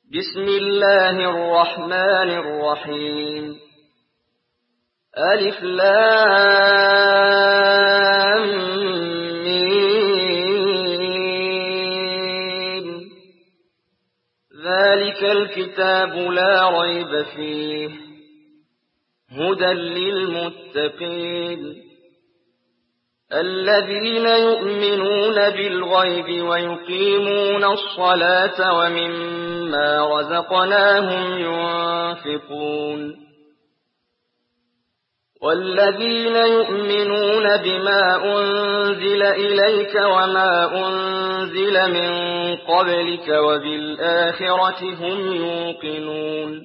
بسم الله الرحمن الرحيم ألف لام ميم ذلك الكتاب لا ريب فيه هدى للمتقين الذين يؤمنون بالغيب ويقيمون الصلاة ومما رزقناهم ينفقون والذين يؤمنون بما أنزل إليك وما أنزل من قبلك وبالآخرة هم يوقنون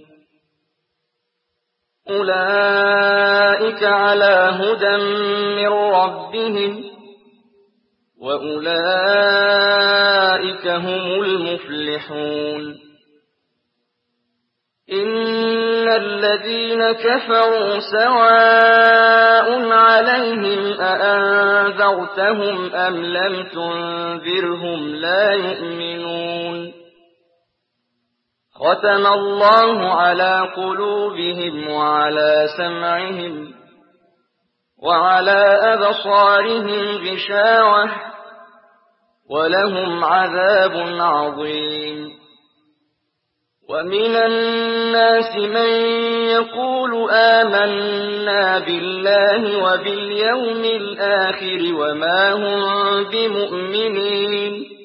أولئك على هدى من ربهم وأولئك هم المفلحون إن الذين كفروا سواء عليهم أأنذرتهم أم لم تنذرهم لا يؤمنون ختم الله على قلوبهم وعلى سمعهم وعلى أبصارهم غشاوة ولهم عذاب عظيم ومن الناس من يقول آمنا بالله وباليوم الآخر وما هم بمؤمنين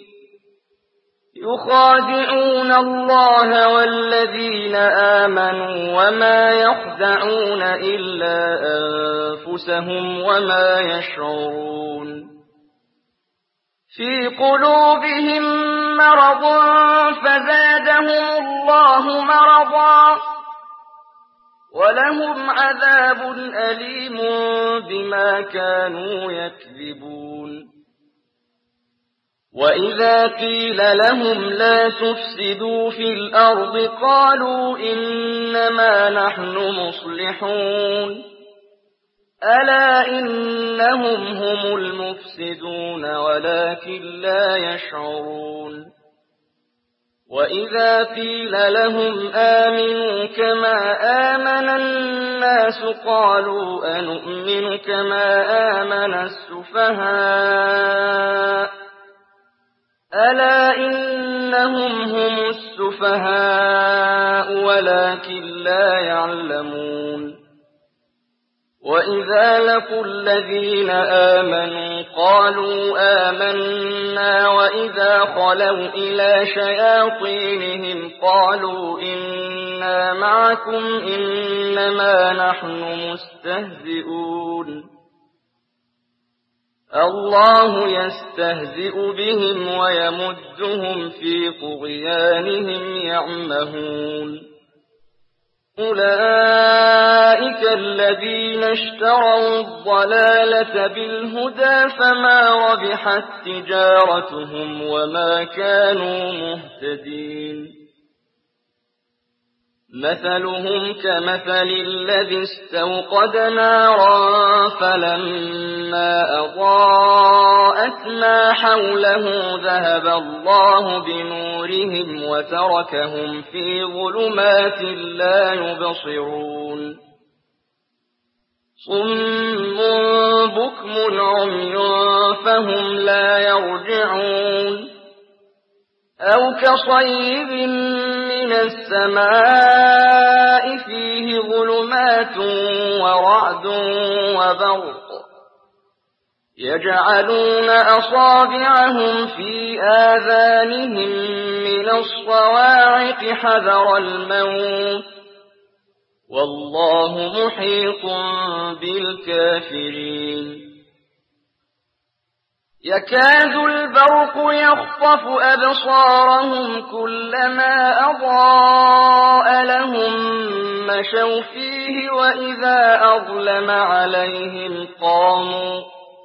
يخادعون الله والذين آمنوا وما يخدعون إلا أنفسهم وما يشعرون في قلوبهم مرض فزادهم الله مرضا ولهم عذاب أليم بما كانوا يكذبون وإذا قيل لهم لا تفسدوا في الأرض قالوا إنما نحن مصلحون ألا إنهم هم المفسدون ولكن لا يشعرون وإذا قيل لهم آمنوا كما آمن الناس قالوا أنؤمن كما آمن السفهاء ألا إنهم هم السفهاء ولكن لا يعلمون وإذا لقوا الذين آمنوا قالوا آمنا وإذا خلوا إلى شياطينهم قالوا إنا معكم إنما نحن مستهزئون الله يستهزئ بهم ويمدهم في طغيانهم يعمهون أولئك الذين اشتروا الضلالة بالهدى فما ربحت تجارتهم وما كانوا مهتدين مثلهم كمثل الذي استوقد نارا فلما أضاءت ما حوله ذهب الله بنورهم وتركهم في ظلمات لا يبصرون صم بكم عمي فهم لا يرجعون أو كصيب من السماء فيه ظلمات ورعد وبرق يجعلون أصابعهم في آذانهم من الصواعق حذر الموت والله محيط بالكافرين يكاد البرق يخطف أبصارهم كلما أضاء لهم مشوا فيه وإذا أظلم عليهم قاموا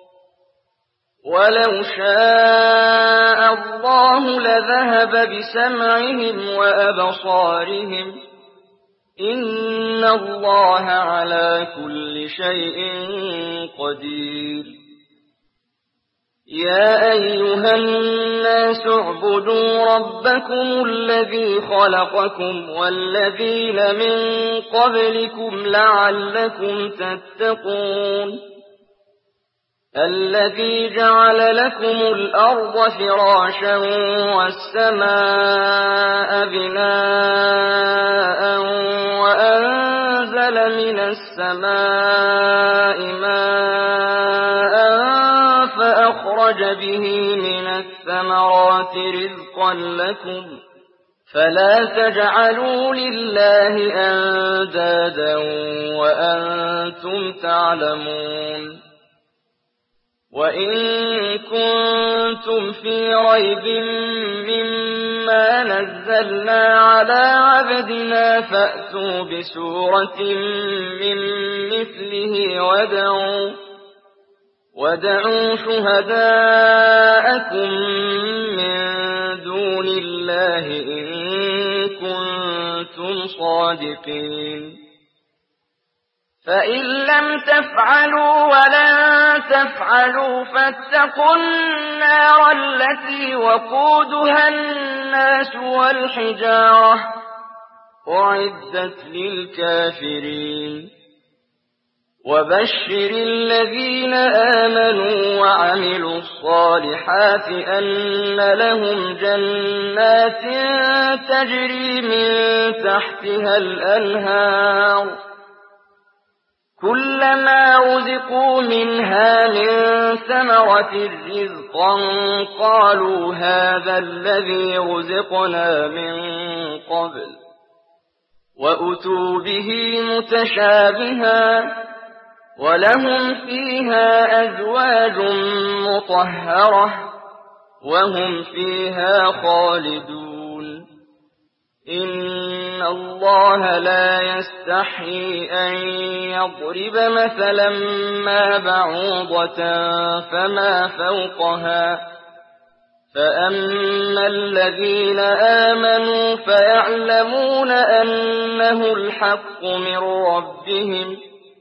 ولو شاء الله لذهب بسمعهم وأبصارهم إن الله على كل شيء قدير يا أيها الناس اعبدوا ربكم الذي خلقكم والذين من قبلكم لعلكم تتقون الذي جعل لكم الأرض فراشا والسماء بناء وأنزل من السماء ماء فأخرج به من الثمرات رزقا لكم فلا تجعلوا لله أندادا وأنتم تعلمون وإن كنتم في ريب مما نزلنا على عبدنا فأتوا بسورة من مثله ودعوا شهداءكم من دون الله إن كنتم صادقين فإن لم تفعلوا ولن تفعلوا فاتقوا النار التي وقودها الناس والحجارة أعدت للكافرين وبشر الذين آمنوا وعملوا الصالحات أن لهم جنات تجري من تحتها الأنهار كلما رزقوا منها من ثمرة رزقا قالوا هذا الذي رزقنا من قبل وأتوا به متشابها ولهم فيها أزواج مطهرة وهم فيها خالدون إن الله لا يستحيي أن يضرب مثلا ما بعوضة فما فوقها فأما الذين آمنوا فيعلمون أنه الحق من ربهم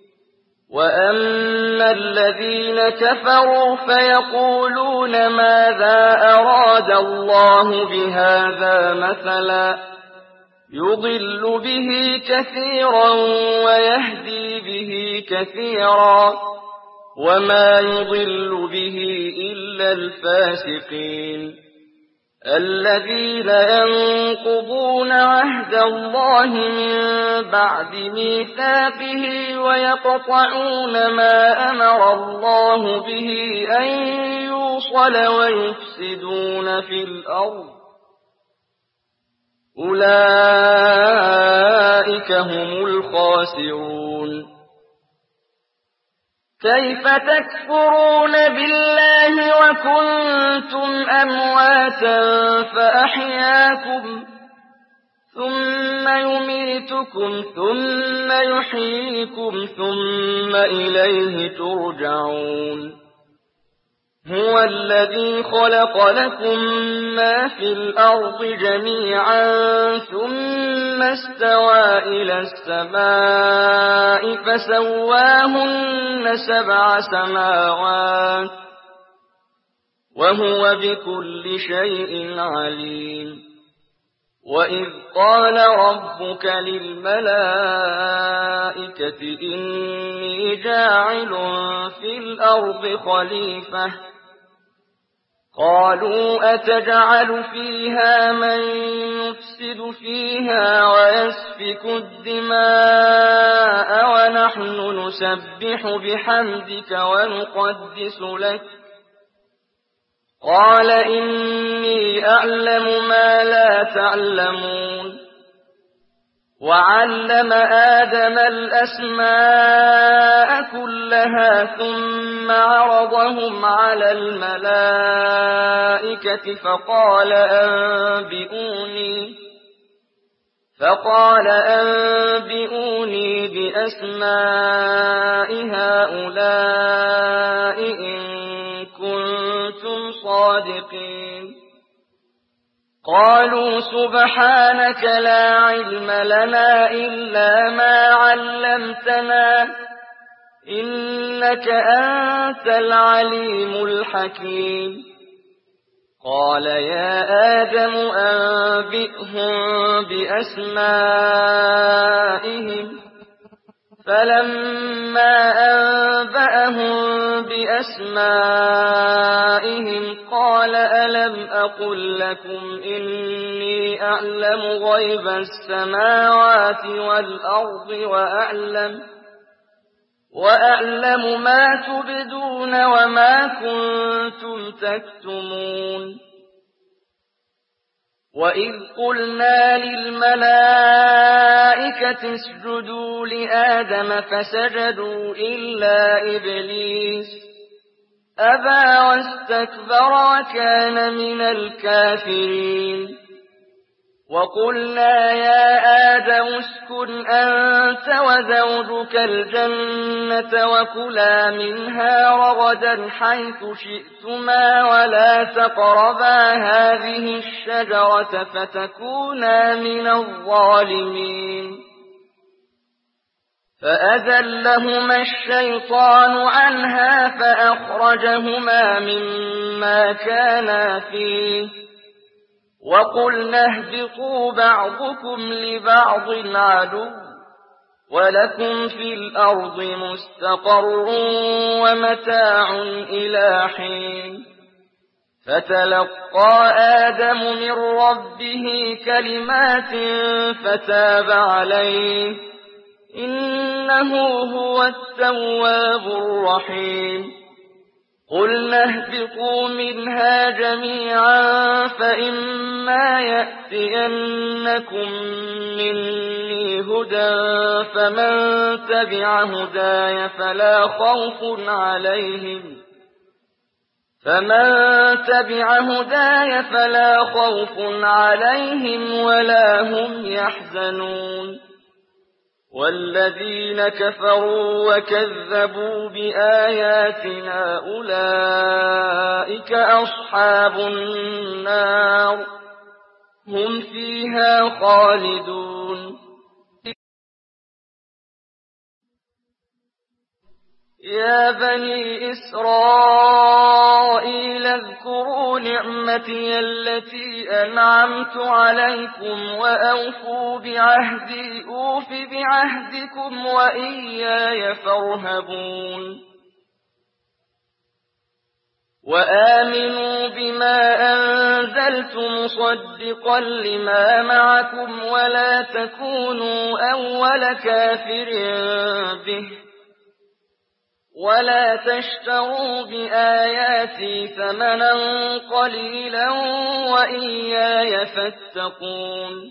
وأما الذين كفروا فيقولون ماذا أراد الله بهذا مثلا يضل به كثيرا ويهدي به كثيرا وما يضل به إلا الفاسقين الذين ينقضون عهد الله من بعد ميثاقه ويقطعون ما أمر الله به أن يوصل ويفسدون في الأرض أولئك هم الخاسرون كيف تكفرون بالله وكنتم أمواتا فأحياكم ثم يميتكم ثم يحييكم ثم إليه ترجعون هو الذي خلق لكم ما في الأرض جميعا ثم استوى إلى السماء فسواهن 7 سماوات وهو بكل شيء عليم وإذ قال ربك للملائكة إني جاعل في الأرض خليفة قالوا أتجعل فيها من يفسد فيها ويسفك الدماء ونحن نسبح بحمدك ونقدس لك قال إني أعلم ما لا تعلمون وعلم آدم الأسماء كلها ثم عرضهم على الملائكة فقال أنبئوني بأسماء هؤلاء إن كنتم صادقين قالوا سبحانك لا علم لنا إلا ما علمتنا إنك أنت العليم الحكيم قال يا آدم أنبئهم بأسمائهم فلما أنبأهم بأسمائهم قال ألم أقل لكم إني أعلم غيب السماوات والأرض وأعلم ما تبدون وما كنتم تكتمون وإذ قلنا للملائكة اسجدوا لآدم فسجدوا إلا إبليس أبى واستكبر وكان من الكافرين وقلنا يا آدم اسكن أنت وزوجك الجنة وكلا منها رغدا حيث شئتما ولا تقربا هذه الشجرة فتكونا من الظالمين فأزلهما الشيطان عنها فأخرجهما مما كانا فيه وقلنا اهبطوا بعضكم لبعض عدو ولكم في الأرض مستقر ومتاع إلى حين فتلقى آدم من ربه كلمات فتاب عليه إنه هو التواب الرحيم قلنا اهبطوا منها جميعا فإما يأتينكم مني هدى فمن تبع هداي فلا خوف عليهم ولا هم يحزنون والذين كفروا وكذبوا بآياتنا أولئك أصحاب النار هم فيها خالدون يا بني إسرائيل اذكروا نعمتي التي أنعمت عليكم وأوفوا بعهدي أوف بعهدكم وإياي فارهبون وآمنوا بما أنزلت مصدقا لما معكم ولا تكونوا أول كافر به ولا تشتروا بآياتي ثمنا قليلا وإياي فاتقون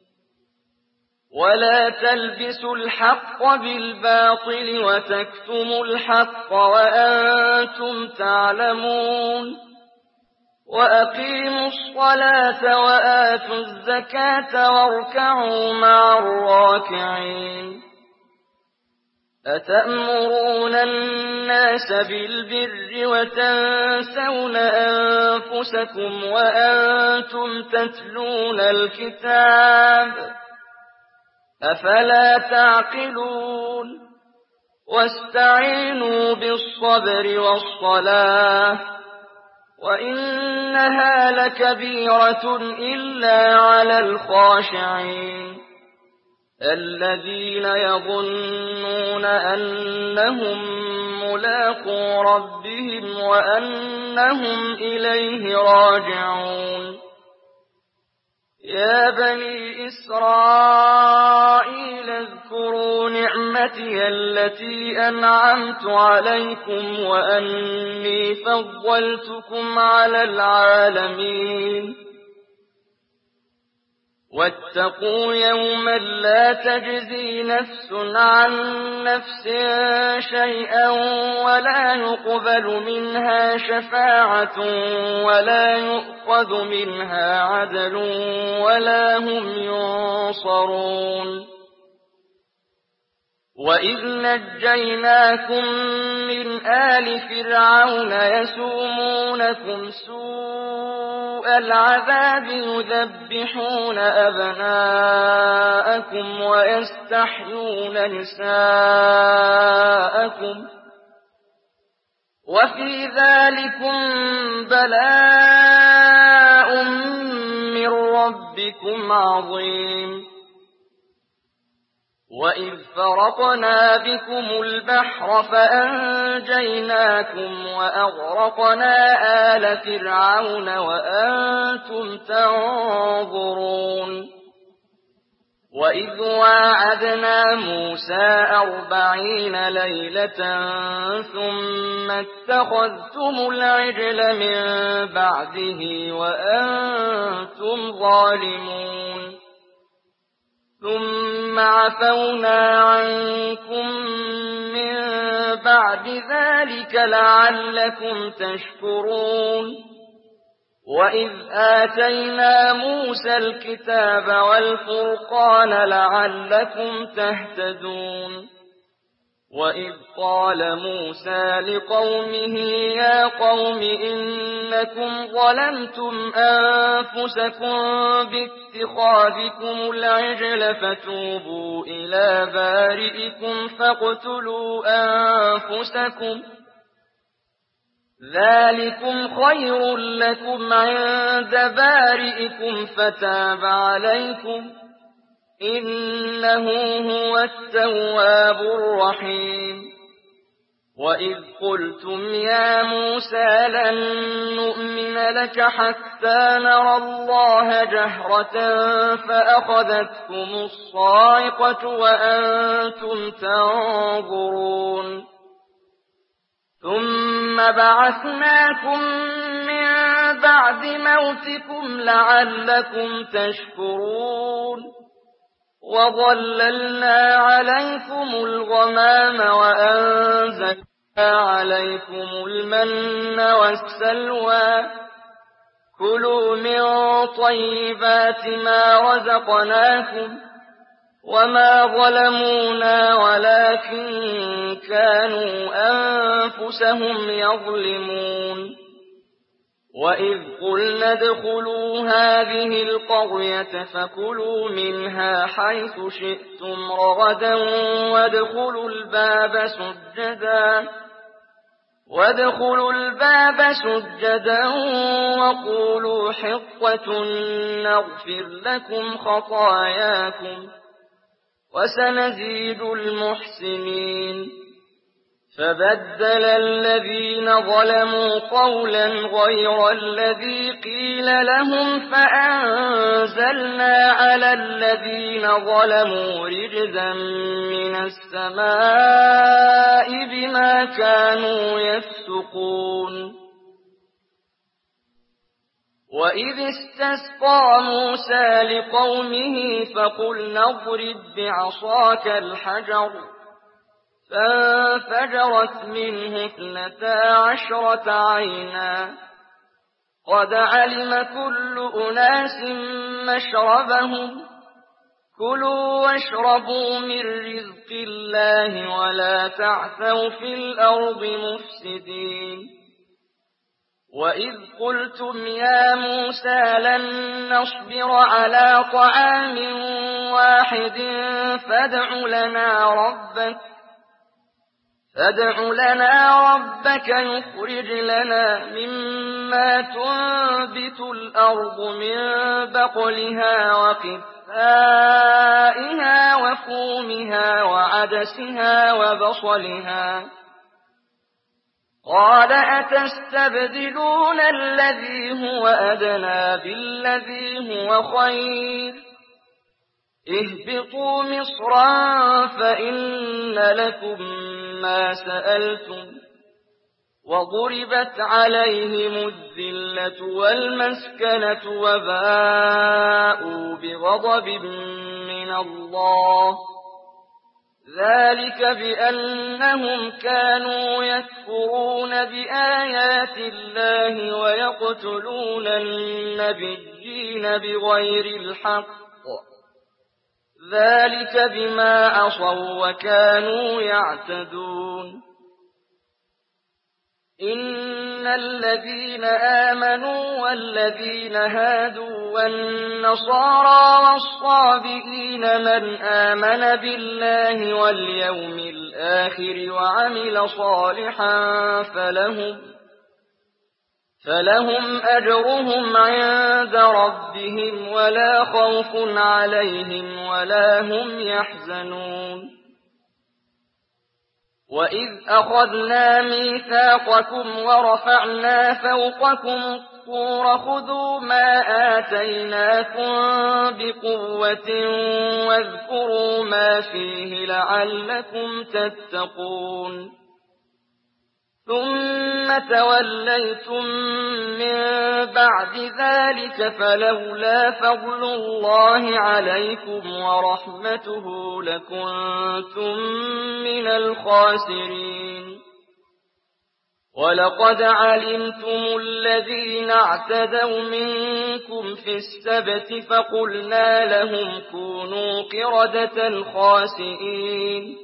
ولا تلبسوا الحق بالباطل وتكتموا الحق وأنتم تعلمون وأقيموا الصلاة وآتوا الزكاة واركعوا مع الراكعين أتأمرون الناس بالبر وتنسون أنفسكم وأنتم تتلون الكتاب أفلا تعقلون واستعينوا بالصبر والصلاة وإنها لكبيرة إلا على الخاشعين الذين يظنون أنهم ملاقو ربهم وأنهم إليه راجعون يا بني إسرائيل اذكروا نعمتي التي أنعمت عليكم وأني فضلتكم على العالمين واتقوا يوما لا تجزي نفس عن نفس شيئا ولا يقبل منها شفاعة ولا يؤخذ منها عدل ولا هم ينصرون وإذ نجيناكم من آل فرعون يسومونكم سوء سُوءَ الْعَذَابِ يُذَبِّحُونَ أَبْنَاءَكُمْ وَيَسْتَحْيُونَ نِسَاءَكُمْ وَفِي ذَلِكُمْ بَلَاءٌ مِّن رَّبِّكُمْ عَظِيمٌ وَإِذْ فَرَقْنَا بِكُمُ الْبَحْرَ فَأَنجَيْنَاكُمْ وَأَغْرَقْنَا آلَ فِرْعَوْنَ وَأَنتُمْ تَنظُرُونَ وَإِذْ وَاعَدْنَا مُوسَىٰ 40 لَيْلَةً ثُمَّ اتَّخَذْتُمُ الْعِجْلَ مِن بَعْدِهِ وَأَنتُمْ ظَالِمُونَ ثُمَّ عَفَوْنَا عَنكُم مِّن بَعْدِ ذَٰلِكَ لَعَلَّكُمْ تَشْكُرُونَ وَإِذْ آتَيْنَا مُوسَى الْكِتَابَ وَالْفُرْقَانَ لَعَلَّكُمْ تَهْتَدُونَ وَإِذْ قَالَ مُوسَىٰ لِقَوْمِهِ يَا قَوْمِ إِنَّكُمْ ظَلَمْتُمْ أَنفُسَكُم بِاتِّخَاذِكُمُ الْعِجْلَ فَتُوبُوا إِلَىٰ بَارِئِكُمْ فَاقْتُلُوا أَنفُسَكُمْ ذَٰلِكُمْ خَيْرٌ لَّكُمْ عِندَ بَارِئِكُمْ فَتَابَ عَلَيْكُمْ إِنَّهُ هُوَ التَّوَّابُ الرَّحِيمُ وَإِذْ قُلْتُمْ يَا مُوسَىٰ لَن نُّؤْمِنَ لَكَ حَتَّىٰ نَرَى اللَّهَ جَهْرَةً فَأَخَذَتْكُمُ الصَّاعِقَةُ وَأَنتُمْ تَنظُرُونَ ثُمَّ بَعَثْنَاكُم مِّن بَعْدِ مَوْتِكُمْ لَعَلَّكُمْ تَشْكُرُونَ وَظَلَّلْنَا عَلَيْكُمُ الْغَمَامَ وَأَنزَلْنَا عَلَيْكُمُ الْمَنَّ وَالسَّلْوَىٰ كُلُوا مِن طَيِّبَاتِ مَا رَزَقْنَاكُمْ وَمَا ظَلَمُونَا وَلَٰكِن كَانُوا أَنفُسَهُمْ يَظْلِمُونَ وَإِذْ قُلْنَا ادْخُلُوا هَٰذِهِ الْقَرْيَةَ فَكُلُوا مِنْهَا حَيْثُ شِئْتُمْ رَغَدًا وَادْخُلُوا الْبَابَ سُجَّدًا وَقُولُوا حِطَّةٌ نَّغْفِرْ لَكُمْ خَطَايَاكُمْ وَسَنَزِيدُ الْمُحْسِنِينَ فَبَدَّلَ الَّذِينَ ظَلَمُوا قَوْلًا غَيْرَ الَّذِي قِيلَ لَهُمْ فَأَنزَلْنَا عَلَى الَّذِينَ ظَلَمُوا رِجْزًا مِّنَ السَّمَاءِ بِمَا كَانُوا يَفْسُقُونَ وَإِذِ اسْتَسْقَىٰ مُوسَىٰ لِقَوْمِهِ فَقُلْنَا اضْرِب بِّعَصَاكَ الْحَجَرَ فَانفَجَرَتْ مِنْهُ 12 عَيْنًا قَدْ عَلِمَ كُلُّ أُنَاسٍ مَّشْرَبَهُمْ كُلُوا وَاشْرَبُوا مِن رِّزْقِ اللَّهِ وَلَا تَعْثَوْا فِي الْأَرْضِ مُفْسِدِينَ وَإِذْ قُلْتُمْ يَا مُوسَىٰ لَن نَّصْبِرَ عَلَىٰ طَعَامٍ وَاحِدٍ فَادْعُ لَنَا رَبَّكَ يُخْرِجْ لَنَا مِمَّا تُنبِتُ الْأَرْضُ مِن بَقْلِهَا وَقِثَّائِهَا وَفُومِهَا وَعَدَسِهَا وَبَصَلِهَا قَالَ أَتَسْتَبْدِلُونَ الَّذِي هُوَ أَدْنَىٰ بِالَّذِي هُوَ خَيْرٌ اهْبِطُوا مِصْرًا فَإِنَّ لَكُم مَّا سَأَلْتُمْ وَضُرِبَتْ عَلَيْهِمُ الذِّلَّةُ وَالْمَسْكَنَةُ وَبَاءُوا بِغَضَبٍ مِّنَ اللَّهِ ذَٰلِكَ بِأَنَّهُمْ كَانُوا يَكْفُرُونَ بِآيَاتِ اللَّهِ وَيَقْتُلُونَ النَّبِيِّينَ بِغَيْرِ الْحَقِّ ذَٰلِكَ بِمَا عَصَوا وَّكَانُوا يَعْتَدُونَ إن الذين آمنوا والذين هادوا والنصارى والصابئين من آمن بالله واليوم الآخر وعمل صالحا فلهم أجرهم عند ربهم ولا خوف عليهم ولا هم يحزنون. وإذ أخذنا ميثاقكم ورفعنا فوقكم الطور خذوا ما آتيناكم بقوة واذكروا ما فيه لعلكم تتقون. ثم توليتم من بعد ذلك فلولا فضل الله عليكم ورحمته لكنتم من الخاسرين. ولقد علمتم الذين اعتدوا منكم في السبت فقلنا لهم كونوا قردة خاسئين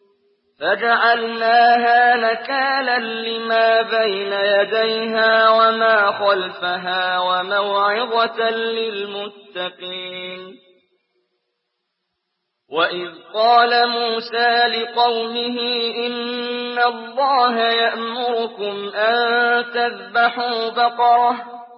فجعلناها نكالا لما بين يديها وما خلفها وموعظة للمتقين. وإذ قال موسى لقومه إن الله يأمركم أن تذبحوا بقرة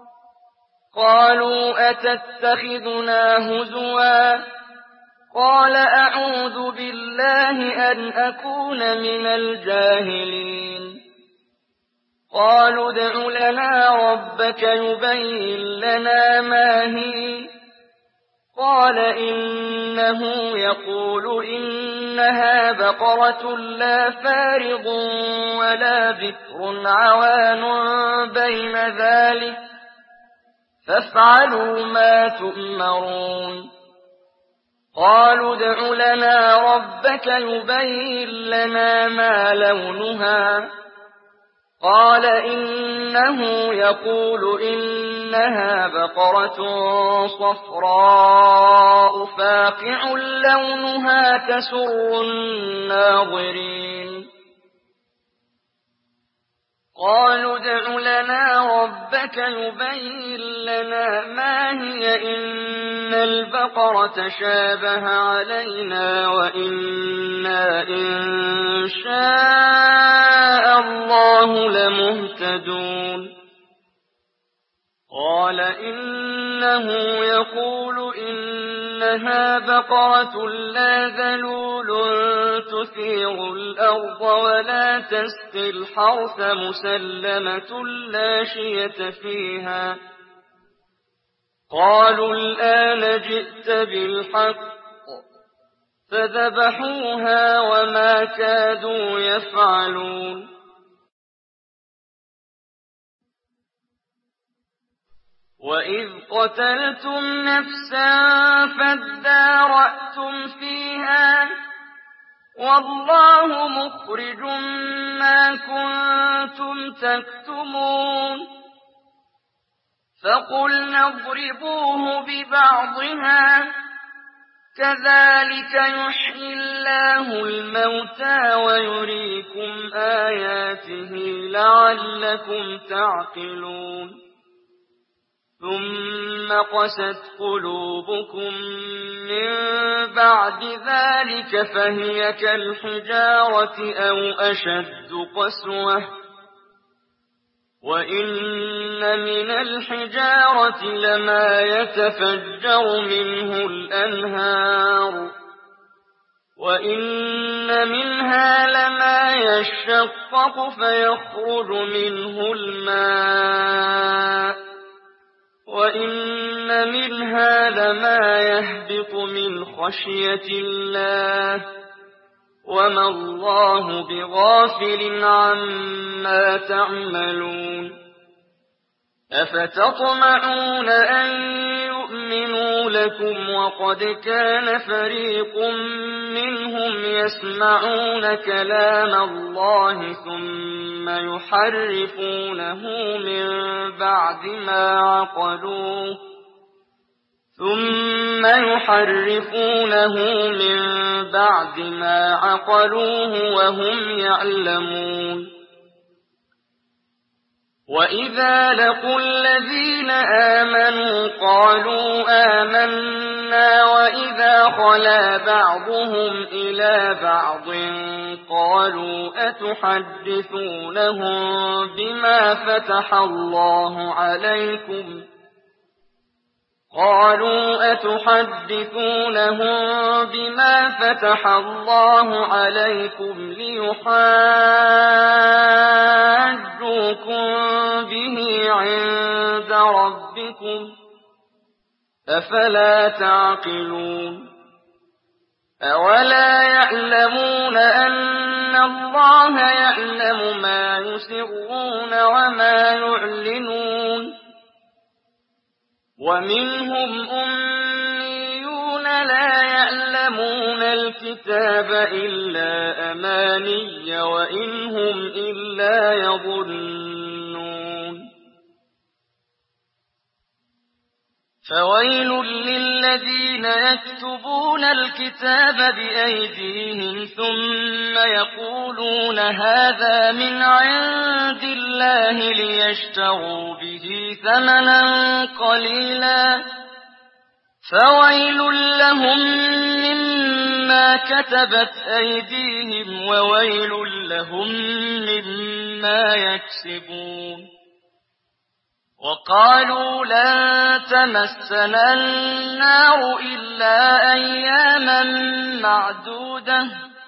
قالوا أتتخذنا هزوا قال أعوذ بالله أن أكون من الجاهلين. قالوا ادع لنا ربك يبين لنا ما هي قال إنه يقول إنها بقرة لا فارض ولا بكر عوان بين ذلك فافعلوا ما تؤمرون. قالوا ادع لنا ربك يبين لنا ما لونها قال إنه يقول إنها بقرة صفراء فاقع لونها تسر الناظرين. قالوا ادع لنا ربك يبين لنا ما هي إن البقرة شابه علينا وإنا إن شاء الله لمهتدون. قال إنه يقول إنها بقرة لا ذلول تثير الأرض ولا تسقي الحرث مسلمة لا شية فيها. قالوا الآن جئت بالحق فذبحوها وما كادوا يفعلون. وإذ قتلتم نفسا فادارأتم فيها والله مخرج ما كنتم تكتمون. فقلنا اضربوه ببعضها كذلك يحيي الله الموتى ويريكم آياته لعلكم تعقلون. ثم قست قلوبكم من بعد ذلك فهي كالحجارة أو أشد قسوة وإن من الحجارة لما يتفجر منه الأنهار وإن منها لما يشقق فيخرج منه الماء وإن منها لما يهبط من خشية الله وما الله بغافل عما تعملون. أفتطمعون أن يؤمنوا لكم وقد كان فريق منهم يسمعون كلام الله ثم يحرفونه من بعد ما عقلوه وهم يعلمون. وَإِذَا لَقُوا الَّذِينَ آمَنُوا قَالُوا آمَنَّا وَإِذَا خَلَا بَعْضُهُمْ إِلَى بَعْضٍ قَالُوا أَتُحَدِّثُونَهُم بِمَا فَتَحَ اللَّهُ عَلَيْكُمْ لِيُحَاجُّوكُم بِهِ عِندَ رَبِّكُمْ ۚ أَفَلَا تَعْقِلُونَ أَوَلَا يَعْلَمُونَ أَنَّ اللَّهَ يَعْلَمُ مَا يُسِرُّونَ وَمَا يُعْلِنُونَ وَمِنْهُمْ أُمِّيُّونَ لَا يَعْلَمُونَ الْكِتَابَ إِلَّا أَمَانِيَّ وَإِنْ هُمْ إِلَّا يَظُنُّونَ فَوَيْلٌ لِّلَّذِينَ يَكْتُبُونَ الْكِتَابَ بِأَيْدِيهِمْ ثُمَّ يَقُولُونَ هَٰذَا مِنْ عِندِ اللَّهِ لِيَشْتَرُوا بِهِ ثَمَنًا قَلِيلًا ۖ فَوَيْلٌ لَّهُم مِّمَّا كَتَبَتْ أَيْدِيهِمْ وَوَيْلٌ لَّهُم مِّمَّا يَكْسِبُونَ وَقَالُوا لَن تَمَسَّنَا النَّارُ إِلَّا أَيَّامًا مَّعْدُودَةً ۚ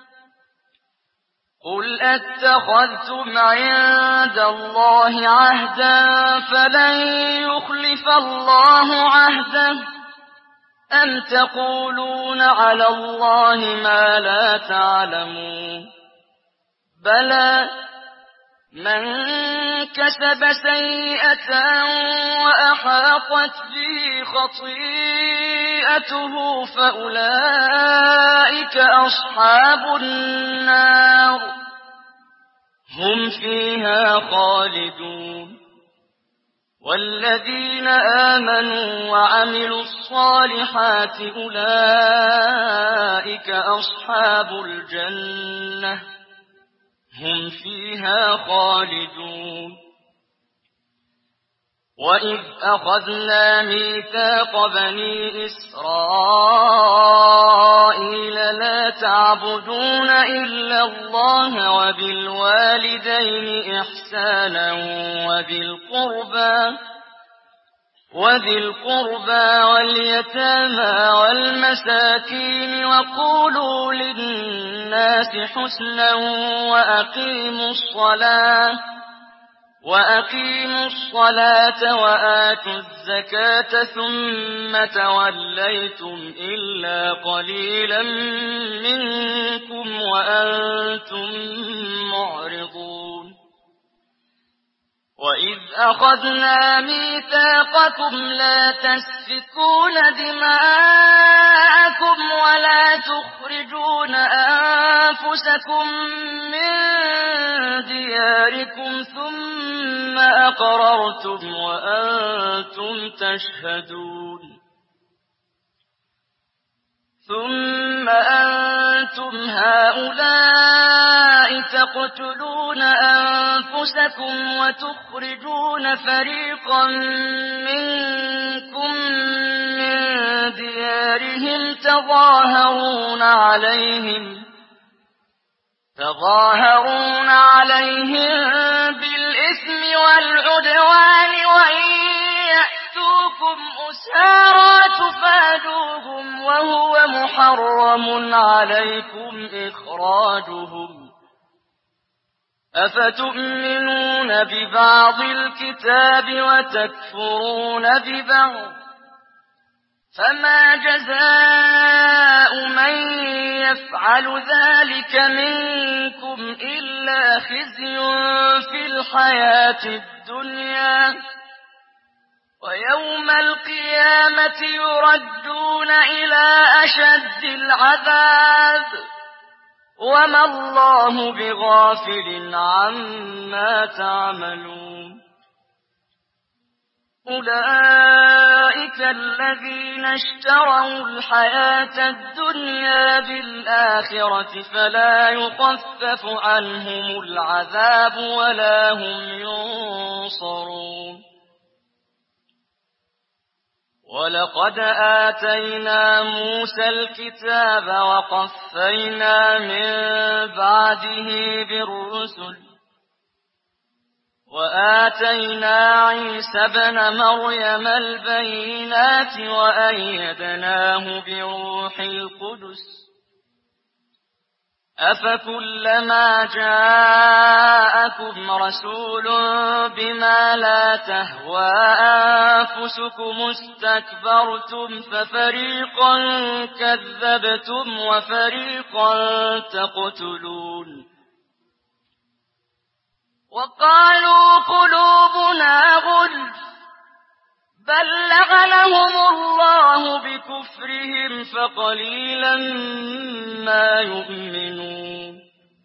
قُلْ أَتَّخَذْتُمْ عِندَ اللَّهِ عَهْدًا فَلَن يُخْلِفَ اللَّهُ عَهْدَهُ ۖ أَمْ تَقُولُونَ عَلَى اللَّهِ مَا لَا تَعْلَمُونَ بَلَىٰ مَن كَسَبَ سَيِّئَةً وَأَحَاطَتْ بِهِ خَطِيئَتُهُ فَأُولَٰئِكَ أَصْحَابُ النَّارِ ۖ هُمْ فِيهَا خَالِدُونَ وَالَّذِينَ آمَنُوا وَعَمِلُوا الصَّالِحَاتِ أُولَٰئِكَ أَصْحَابُ الْجَنَّةِ ۖ هُمْ فِيهَا خَالِدُونَ وَإِذْ أَخَذْنَا مِيثَاقَ بَنِي إِسْرَائِيلَ لَا تَعْبُدُونَ إِلَّا اللَّهَ وَبِالْوَالِدَيْنِ إِحْسَانًا وَذِي الْقُرْبَىٰ وَالْيَتَامَىٰ وَالْمَسَاكِينِ وَقُولُوا لِلنَّاسِ حُسْنًا وَأَقِيمُوا الصَّلَاةَ وَآتُوا الزَّكَاةَ ثُمَّ تَوَلَّيْتُمْ إِلَّا قَلِيلًا مِّنكُمْ وَأَنتُم مُّعْرِضُونَ وَإِذْ أَخَذْنَا مِيثَاقَكُمْ لَا تَسْفِكُونَ دِمَاءَكُمْ وَلَا تُخْرِجُونَ أَنفُسَكُم مِّن دِيَارِكُمْ ثُمَّ أَقْرَرْتُمْ وَأَنتُمْ تَشْهَدُونَ ثُمَّ أَنتُمْ هَٰؤُلَاءِ تَقْتُلُونَ أَنفُسَكُمْ وَتُخْرِجُونَ فَرِيقًا مِّنكُم مِّن دِيَارِهِمْ تَظَاهَرُونَ عَلَيْهِم بِالْإِثْمِ وَالْعُدْوَانِ وَإِن يَأْتُوكُمْ أُسَارَىٰ تُفَادُوهُمْ وَهُوَ مُحَرَّمٌ عَلَيْكُمْ إِخْرَاجُهُمْ ۚ أَفَتُؤْمِنُونَ بِبَعْضِ الْكِتَابِ وَتَكْفُرُونَ بِبَعْضٍ ۚ فَمَا جَزَاءُ مَن يَفْعَلُ ذَٰلِكَ مِنكُمْ إِلَّا خِزْيٌ فِي الْحَيَاةِ الدُّنْيَا ۖ وَيَوْمَ الْقِيَامَةِ يُرَدُّونَ إِلَىٰ أَشَدِّ الْعَذَابِ ۗ وَمَا اللَّهُ بِغَافِلٍ عَمَّا تَعْمَلُونَ أولئك الذين اشتروا الحياة الدنيا بالآخرة فلا يخفف عنهم العذاب ولا هم ينصرون ولقد آتينا موسى الكتاب وقفينا من بعده بالرسل وآتينا عيسى ابن مريم البينات وأيدناه بروح القدس أفكلما جاءكم رسول بما لا تهوى أنفسكم استكبرتم ففريقا كذبتم وفريقا تقتلون وقالوا قلوبنا غلف بل لعنهم الله بكفرهم فقليلا ما يؤمنون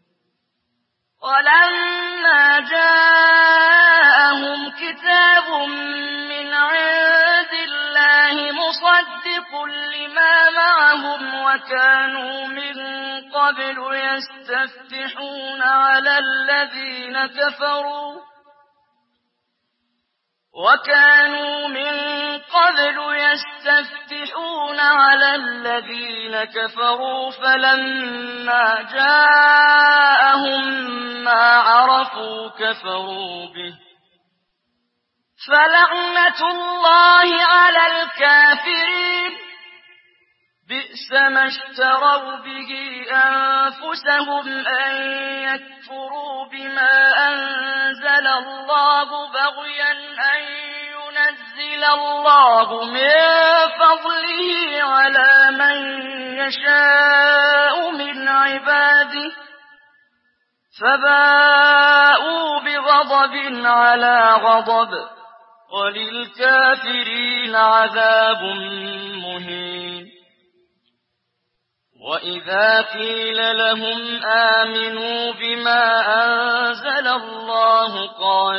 ولما جاءهم كتاب من عند الله مصدق لما معهم وكانوا من قبل يستفتحون على الذين كفروا فلما جاءهم ما عرفوا كفروا به فلعنة الله على الكافرين بئس ما اشتروا به أنفسهم أن يكفروا بما أنزل الله بغيا أن ينزل الله من فضله على من يشاء من عباده فباءوا بغضب على غضب وللكافرين عذاب مهين وإذا قيل لهم آمنوا بما أنزل الله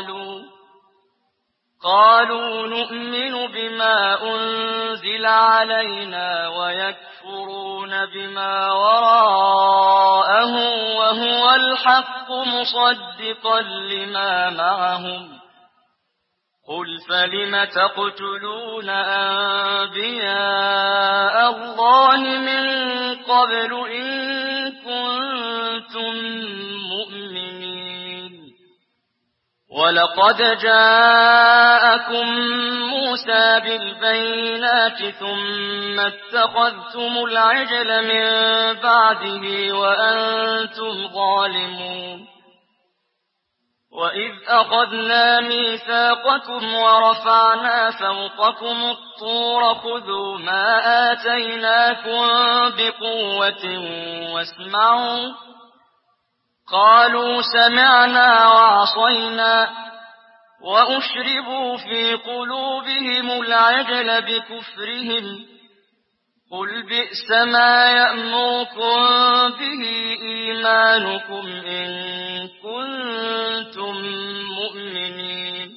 قالوا نؤمن بما أنزل علينا ويكفرون بما وراءه وهو الحق مصدقا لما معهم قل فلم تقتلون أنبياء الله من قبل إن كنتم مؤمنين ولقد جاءكم موسى بالبينات ثم اتخذتم العجل من بعده وأنتم ظالمون وإذ أخذنا ميثاقكم ورفعنا فوقكم الطور خذوا ما آتيناكم بقوة واسمعوا قالوا سمعنا وعصينا وأشربوا في قلوبهم العجل بكفرهم قل بئس ما يأمركم به إيمانكم إن كنتم مؤمنين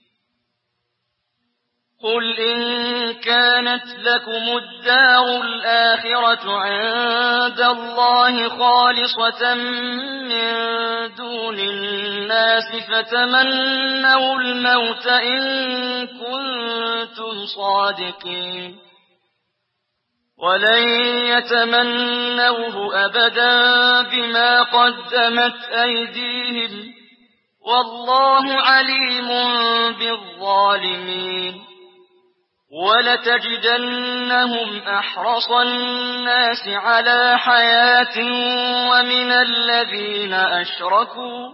قل إن كانت لكم الدار الآخرة عند الله خالصة من دون الناس فتمنوا الموت إن كنتم صادقين ولن يتمنوه أبدا بما قدمت أيديهم والله عليم بالظالمين ولتجدنهم أحرص الناس على حياة ومن الذين أشركوا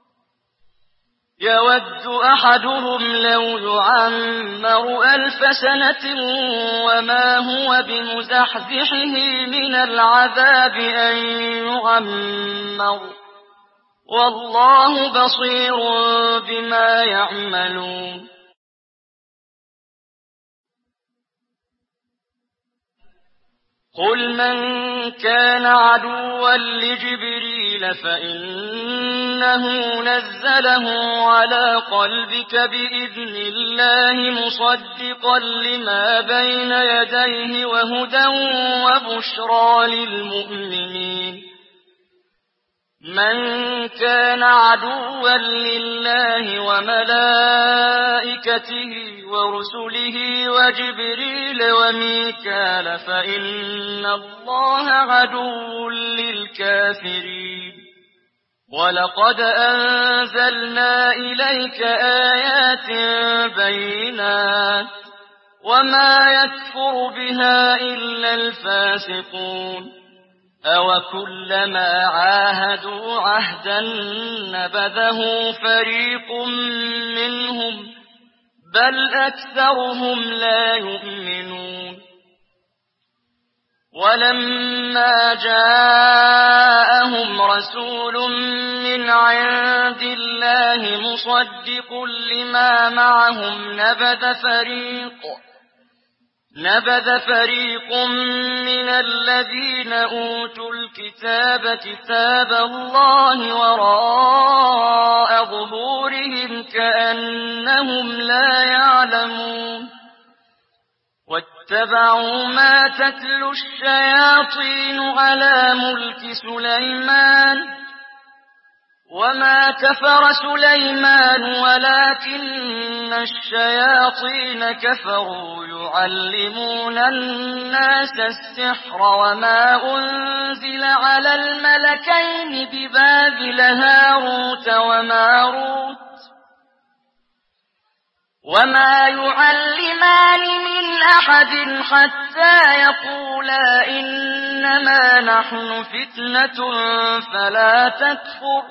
يود أحدهم لو يعمر 1000 سنة وما هو بمزحزحه من العذاب أن يعمر والله بصير بما يعملون قل من كان عدوا لجبريل فإنه نزله على قلبك بإذن الله مصدقا لما بين يديه وهدى وبشرى للمؤمنين من كان عدوا لله وملائكته ورسله وجبريل وميكال فإن الله عدو للكافرين ولقد أنزلنا إليك آيات بينات وما يكفر بها إلا الفاسقون أوكلما عاهدوا عهدا نبذه فريق منهم بل أكثرهم لا يؤمنون ولما جاءهم رسول من عند الله مصدق لما معهم نبذ فريق من الذين أوتوا الكتاب كتاب الله وراء ظهورهم كأنهم لا يعلمون واتبعوا ما تتلو الشياطين على ملك سليمان وما كفر سليمان ولكن الشياطين كفروا يعلمون الناس السحر وما أنزل على الملكين ببابل هاروت وماروت وما يعلمان من أحد حتى يقولا إنما نحن فتنة فلا تكفر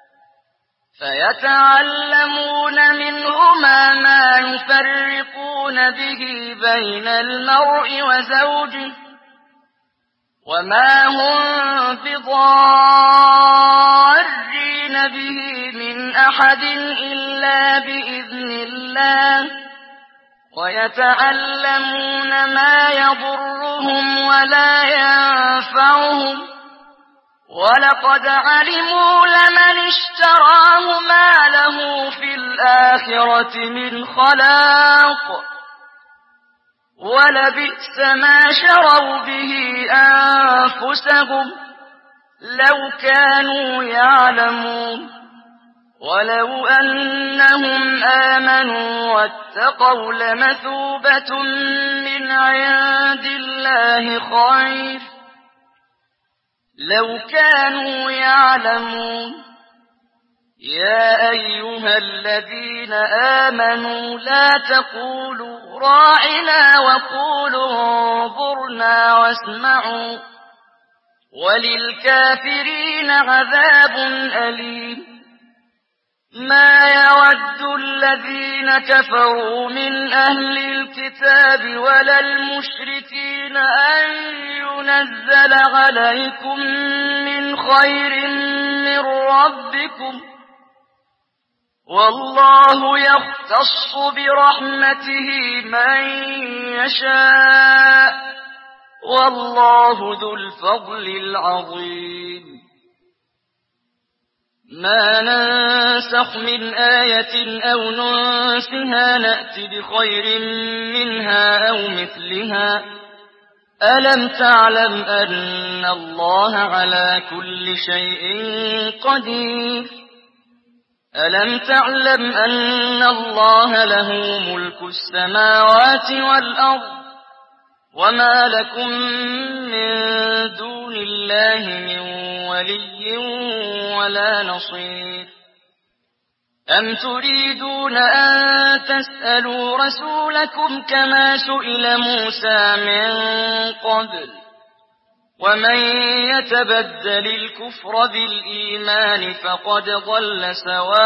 فيتعلمون منهما ما يفرقون به بين المرء وزوجه وما هم بضارين به من أحد إلا بإذن الله ويتعلمون ما يضرهم ولا ينفعهم ولقد علموا لمن اشتراه ما له في الآخرة من خلاق ولبئس ما شروا به أنفسهم لو كانوا يعلمون ولو أنهم آمنوا واتقوا لمثوبة من عند الله خير لو كانوا يعلمون يا أيها الذين آمنوا لا تقولوا راعنا وقولوا انظرنا واسمعوا وللكافرين عذاب أليم ما يود الذين كفروا من أهل الكتاب ولا المشركين أن ينزل عليكم من خير من ربكم والله يختص برحمته من يشاء والله ذو الفضل العظيم ما ننسخ من آية أو ننسها نأتي بخير منها أو مثلها ألم تعلم أن الله على كل شيء قدير ألم تعلم أن الله له ملك السماوات والأرض وما لكم من دون الله من ولي ولا نصير أم تريدون أن تسألوا رسولكم كما سئل موسى من قبل ومن يتبدل الكفر بالإيمان فقد ضل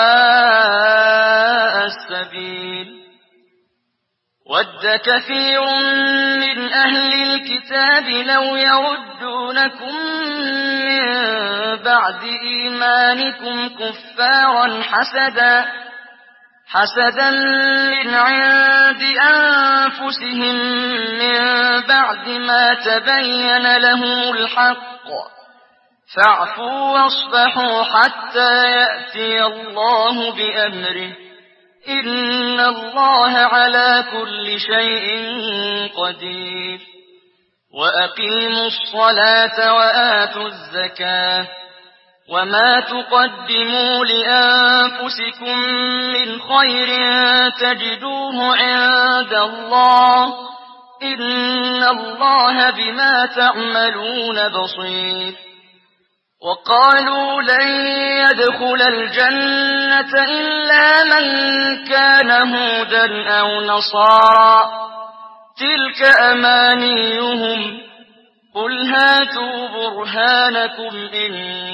سواء السبيل ود كثير من أهل الكتاب لو يردونكم من بعد إيمانكم كفارا حسدا من عند أنفسهم من بعد ما تبين لهم الحق فاعفوا واصفحوا حتى يأتي الله بأمره إن الله على كل شيء قدير وأقيموا الصلاة وآتوا الزكاة وما تقدموا لأنفسكم من خير تجدوه عند الله إن الله بما تعملون بصير وقالوا لن يدخل الجنة إلا من كان هودا أو نصارى تلك أمانيهم قل هاتوا برهانكم إن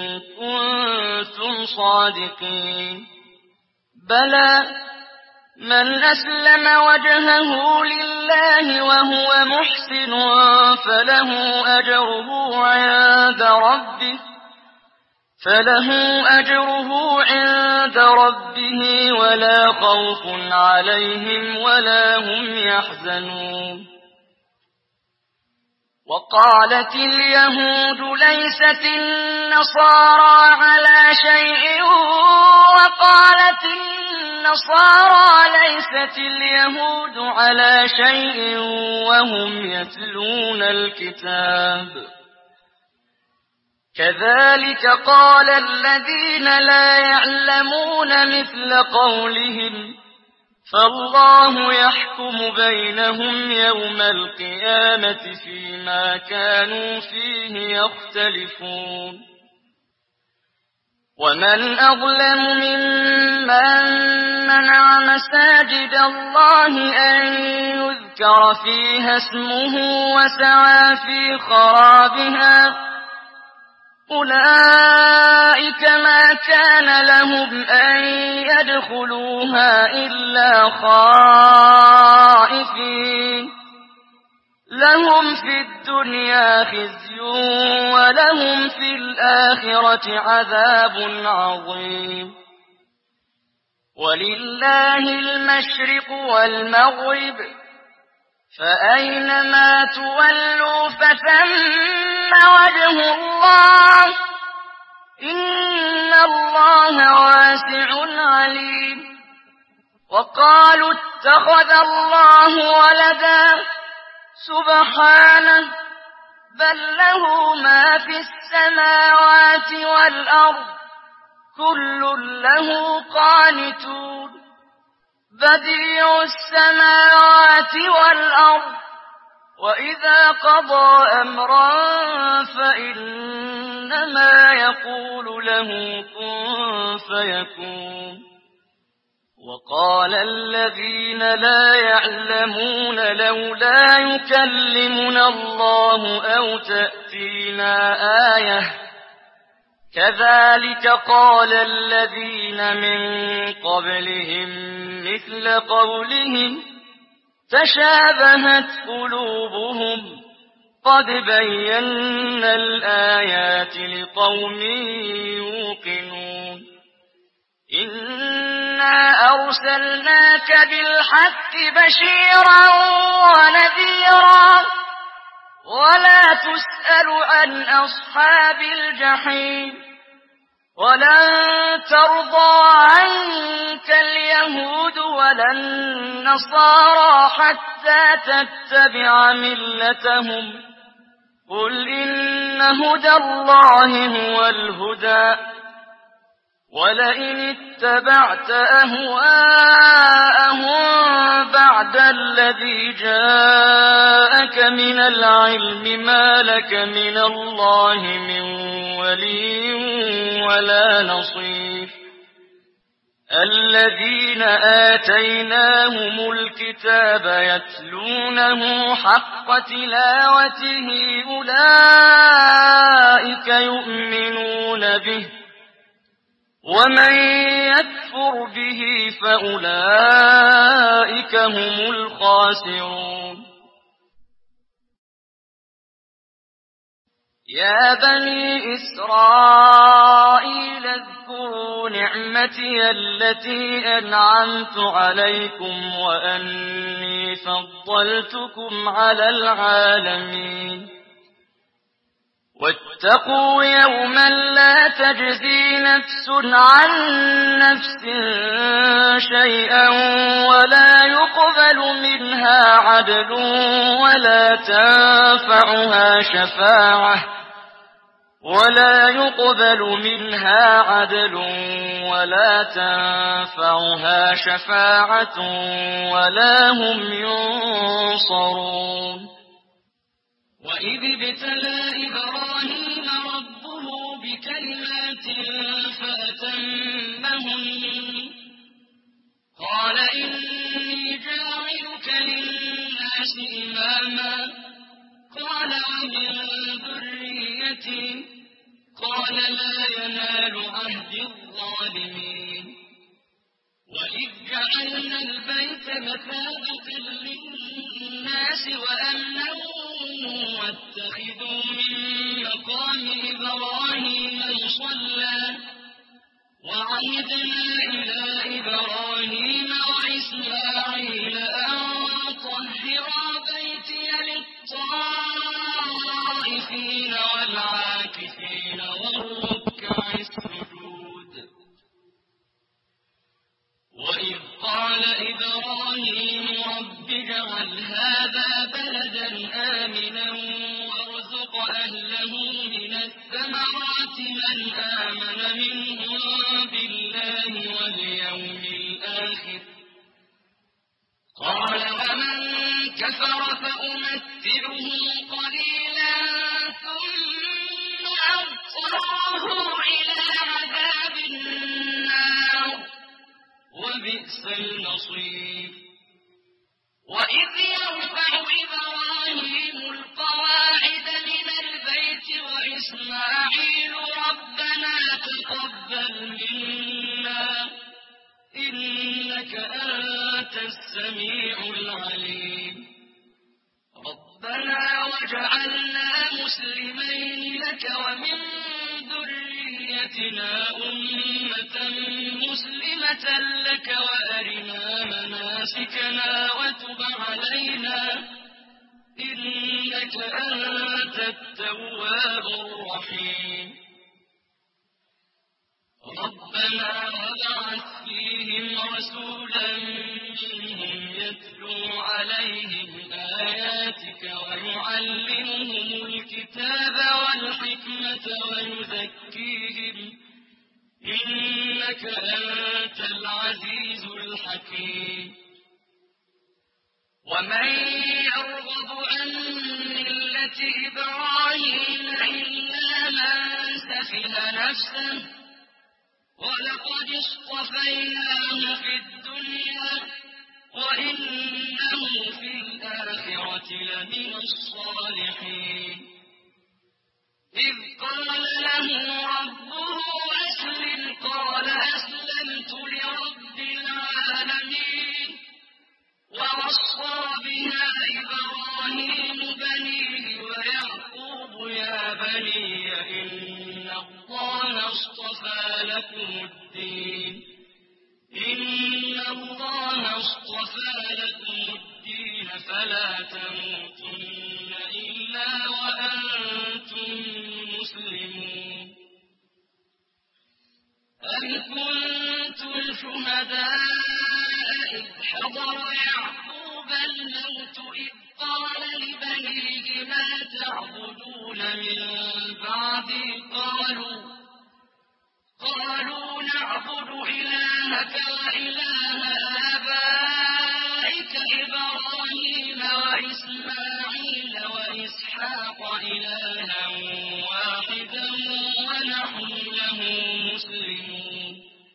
كنتم صادقين بلى من أسلم وجهه لله وهو محسن فله أجره عند ربه ولا خوف عليهم ولا هم يحزنون وقالت اليهود ليست النصارى على شيء وقالت النصارى ليست اليهود على شيء وهم يتلون الكتاب كذلك قال الذين لا يعلمون مثل قولهم فالله يحكم بينهم يوم القيامة فيما كانوا فيه يختلفون ومن أظلم ممن منع مساجد الله أن يذكر فيها اسمه وسعى في خرابها أولئك ما كان لهم أن يدخلوها إلا خائفين لهم في الدنيا خزي ولهم في الآخرة عذاب عظيم ولله المشرق والمغرب فأينما تولوا فثم وجه الله إن الله واسع عليم وقالوا اتخذ الله ولدا سبحانه بل له ما في السماوات والأرض كل له قانتون بديع السماوات والأرض وإذا قضى أمرا فإنما يقول له كن فيكون وقال الذين لا يعلمون لولا يكلمنا الله أو تأتينا آية كذلك قال الذين من قبلهم مثل قولهم تشابهت قلوبهم قد بينا الآيات لقوم يوقنون إنا أرسلناك بالحق بشيرا ونذيرا ولا تسأل عن أصحاب الجحيم ولن ترضى عنك اليهود ولا النصارى حتى تتبع ملتهم قل إن هدى الله هو الهدى ولئن اتبعت أهواءهم بعد الذي جاءك من العلم ما لك من الله من ولي ولا نصير الذين آتيناهم الكتاب يتلونه حق تلاوته أولئك يؤمنون به ومن يكفر به فأولئك هم الخاسرون يا بني إسرائيل اذكروا نعمتي التي أنعمت عليكم وأني فضلتكم على العالمين واتقوا يوما لا تجزي نفس عن نفس شيئا ولا يقبل منها عدل ولا تنفعها شفاعة ولا هم ينصرون وإذ ابتلى إبراهيم ربه بكلمات فأتمهن قال إني جاعلك للناس إماما قال ومن ذريتي قال لا ينال عهد الظالمين وإذ جعلنا البيت مثابة للناس وأمنا واتخذوا من مقام إبراهيم مصلى وعهدنا إلى إبراهيم وإسماعيل أن طهرا بيتي للطائفين والعاكفين والركع السجود وإذ قال إبراهيم رب اجعل هذا بلدا آمنا وارزق أهله من الثمرات من آمن منهم بالله واليوم الآخر قال ومن كفر فأمتعه قليلا ثم أضطره إلى عذاب النار وبئس المصير وإذ يرفع إبراهيم القواعد من البيت وإسماعيل ربنا تقبل منا إنك أنت السميع العليم ربنا واجعلنا مسلمين لك ومن ذريتنا أمة مسلمة لك وأرنا مناسكنا وتب علينا إنك أنت التواب الرحيم ربنا وابعث فيهم رسولا منهم يتلو عليهم آياتك ويعلمهم الكتاب والحكمة ويزكيهم إنك أنت العزيز الحكيم ومن يرغب عن ملة إبراهيم إلا من سفه نفسه ولقد اصطفيناه في الدنيا وإنه في الآخرة لمن الصالحين إذ قال له ربه أسلم قال أسلمت لرب العالمين ووصى بها إبراهيم بنيه ويعقوب يا بني إن الله اصطفى لكم الدين فلا تموتن إلا وأنتم مسلمون أم كنتم شهداء إذ حضر يعقوب الموت إذ قال لبنيه ما تعبدون من بعدي قالوا نعبد إلهك وإله آبائك إبراهيم وإسماعيل وإسحاق إلها واحدا ونحن له مسلمون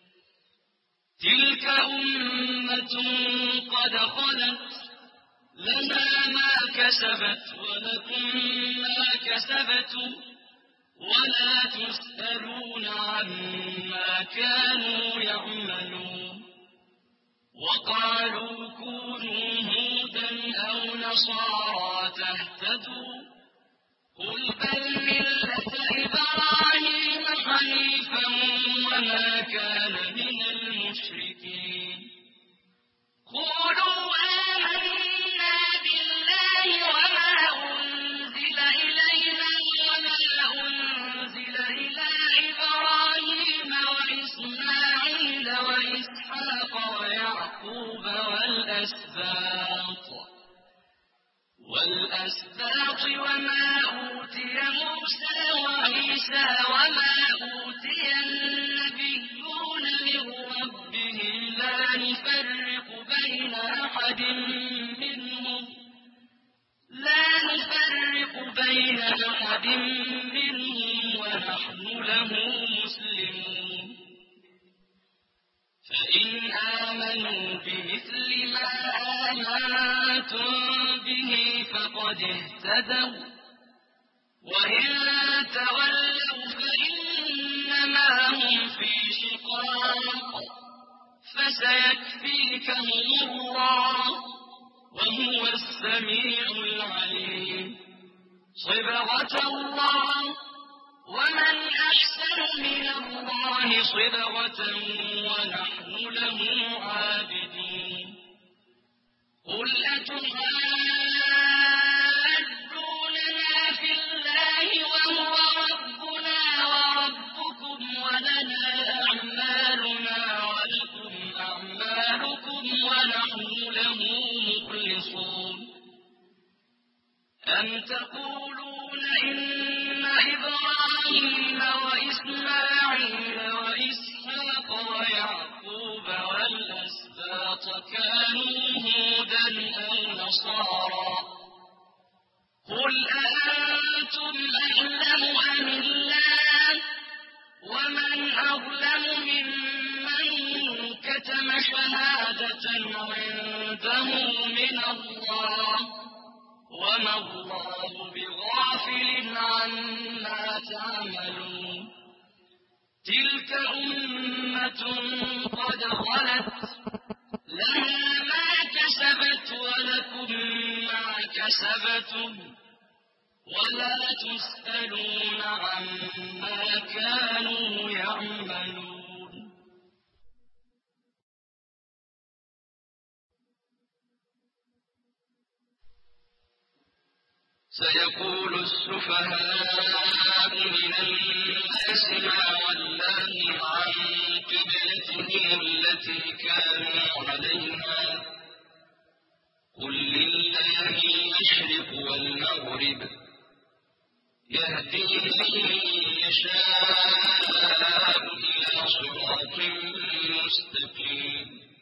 تلك أمة قد خلت لها ما كسبت ولكم ما كسبتم ولا تسألون عما كانوا يعملون وقالوا كونوا هودا أو نصارى تهتدوا قل بل أحد منهم ونحن له مسلمون فإن آمنوا بمثل ما آمنتم به فقد اهتدوا وإن تولوا فإنما هم في شقاق فسيكفيكهم الله وهو السميع العليم صبغة الله ومن أحسن من الله صبغة ونحن له عابدون قل أتحاجوننا في الله وهو ربنا وربكم ولنا أعمالنا ولكم أعمالكم ونحن له مخلصون أم تقولون إن إبراهيم وإسماعيل وإسحاق ويعقوب والأسباط كانوا هودا أو نصارى قل أأنتم أعلم أم الله ومن أظلم ممن كتم شهادة عنده من الله وما الله بغافل عما تعملون تلك أمة قد خلت لها ما كسبت ولكم ما كسبتم ولا تسألون عما كانوا يعملون سيقول السفهاء من الناس ما ولاهم عن قبلتهم التي كانوا عليها قل لله المشرق والمغرب يهدي من يشاء إلى صراط مستقيم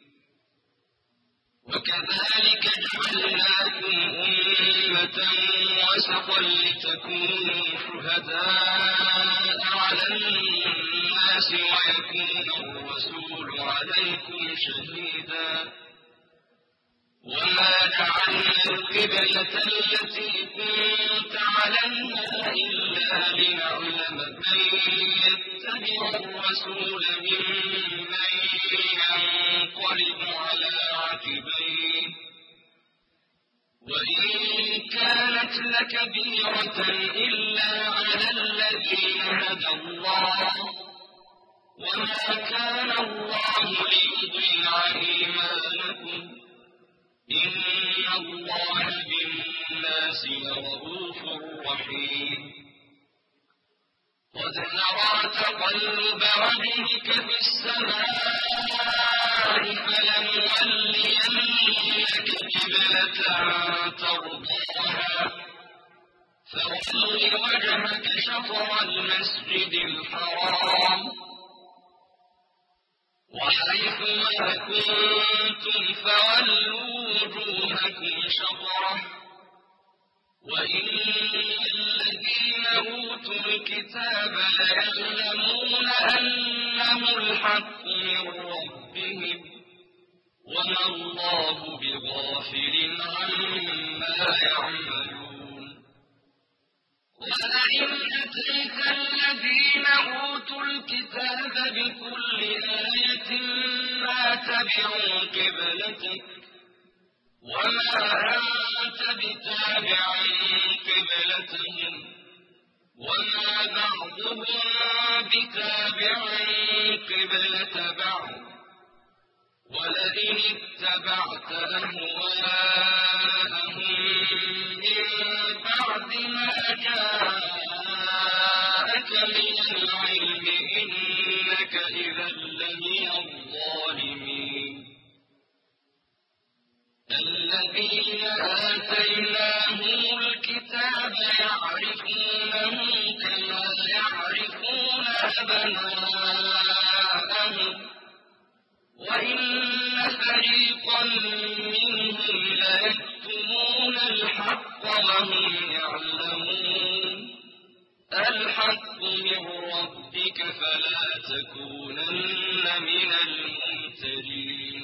وكذلك جعلناكم أمة وسطا لتكونوا شهداء على الناس ويكون الرسول عليكم شهيدا وما جعلنا القبلة التي كنت عليها إلا لنعلم من يتبع الرسول ممن ينقلب على عقبيه وإن كانت لكبيرة إلا على الذين هدى الله وما كان الله ليضيع إيمانكم إن الله بالناس لرءوف رحيم قد نرى تقلب وجهك في السماء فلنولينك قبلة ترضاها فول وجهك شطر المسجد الحرام وحيث ما كنتم فولوا وجوهكم شطره وإن الذين أوتوا الكتاب ليعلمون أنه الحق من ربهم وما الله بغافل عما يعملون ولئن أتيت الذين أوتوا الكتاب بكل آية ما تبعوا قبلتك وما أنت بتابع قبلتهم وما بعضهم بتابع قبلة بعض ولئن اتبعت أهواءهم من بعد ما جاءك من العلم إنك إذا لمن الظالمين الذين آتيناهم الكتاب يعرفونه كما يعرفون أبناءهم وإن فريقا منهم ليكتمون الحق وهم يعلمون فلا تكونن من الممترين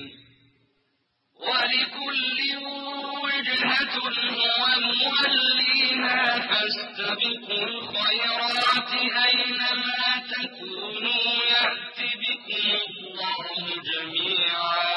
ولكل وجهة هو موليها فاستبقوا الخيرات أينما تكونوا يأت بكم الله جميعا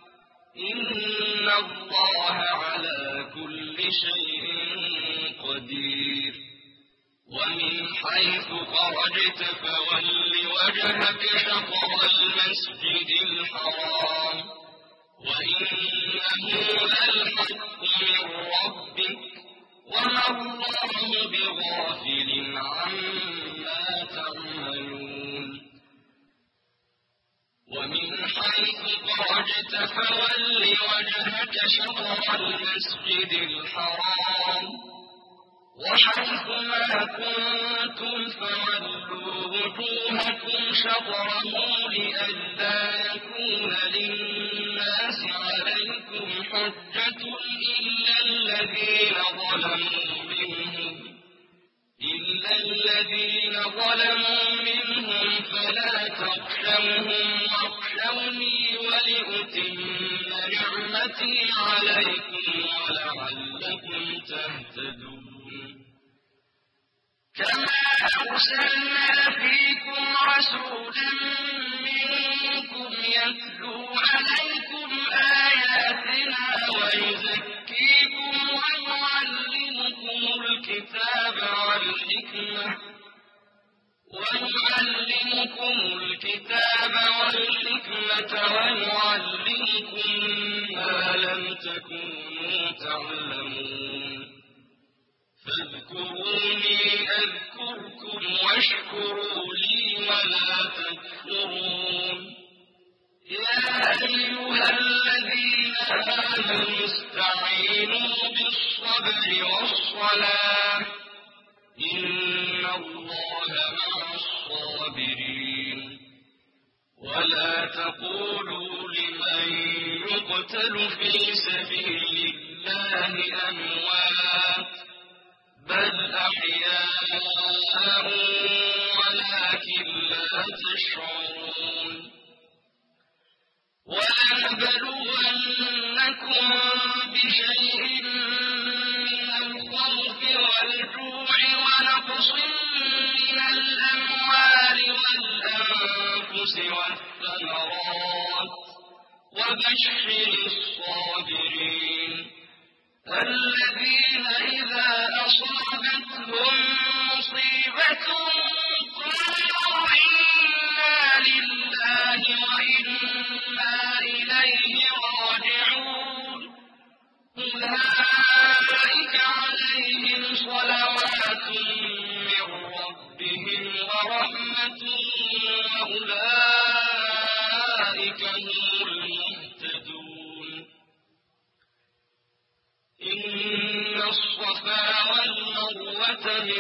إن الله على كل شيء قدير ومن حيث خرجت فول وجهك شطر المسجد الحرام وإنه للحق من ربك وما الله بغافل عما تعملون ومن حيث خرجت فول وجهك شطر المسجد الحرام وحيث ما كنتم فولوا وجوهكم شطره لئلا يكون للناس عليكم حجة إلا الذين ظلموا منهم فلا تخشوهم واخشوني ولأتم نعمتي عليكم ولعلكم تهتدون كما أرسلنا فيكم رسولا منكم يتلو عليكم آياتنا ويزكيكم ويعلمكم الكتاب والحكمة ويعلمكم ما لم تكونوا تعلمون فاذكروني أذكركم واشكروا لي ولا تكفرون يا أيها الذين آمنوا استعينوا بالصبر والصلاة إن الله مع الصابرين ولا تقولوا لمن يقتل في سبيل الله أموات بل أحياء ولكن لا تشعرون ولنبلونكم بشيء من الخوف والجوع ونقص من الأموال والأنفس والثمرات وبشر الصابرين الذين إذا أصابتهم مصيبة قالوا إنا لله وإنا إليه راجعون أولئك عليهم صلوات من ربهم ورحمة وأولئك هم المهتدون إن الصفا والمروة من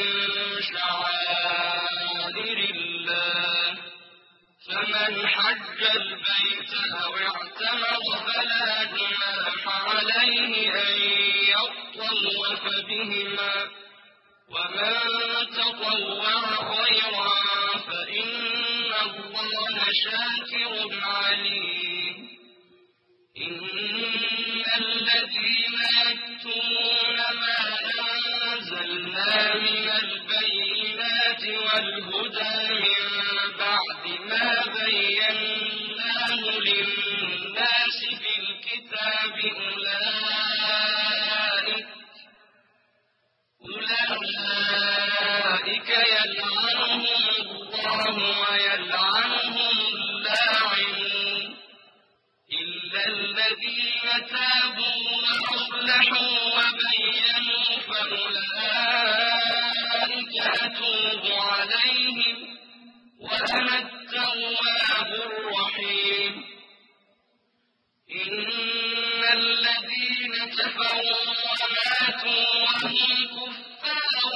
شعائر الله فمن حج البيت أو اعتمر فلا جناح عليه أن يطوف بهما ومن تطوع خيرا فإن الله شاكر عليم إن الذين يكتمون ما أنزلنا من البينات والهدى من بعد ما بيناه للناس في الكتاب أولئك يلعنهم الله ويلعنهم اللاعنون إلا الذين تابوا وأصلحوا وبينوا فأولئك أتوب عليهم وأنا التواب الرحيم إن الذين كفروا وماتوا وهم كفار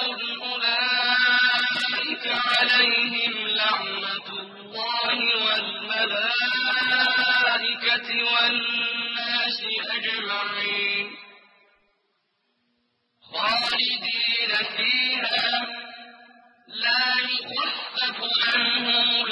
أولئك عليهم لعنة الله والملائكة والناس أجمعين خالدين فيها لا يخفف عنهم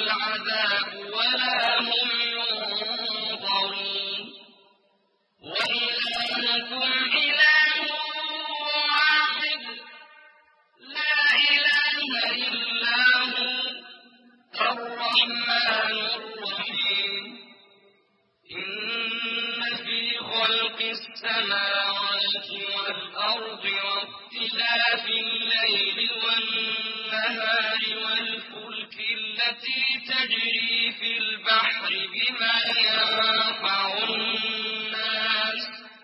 التي تجري في البحر بما ينفع الناس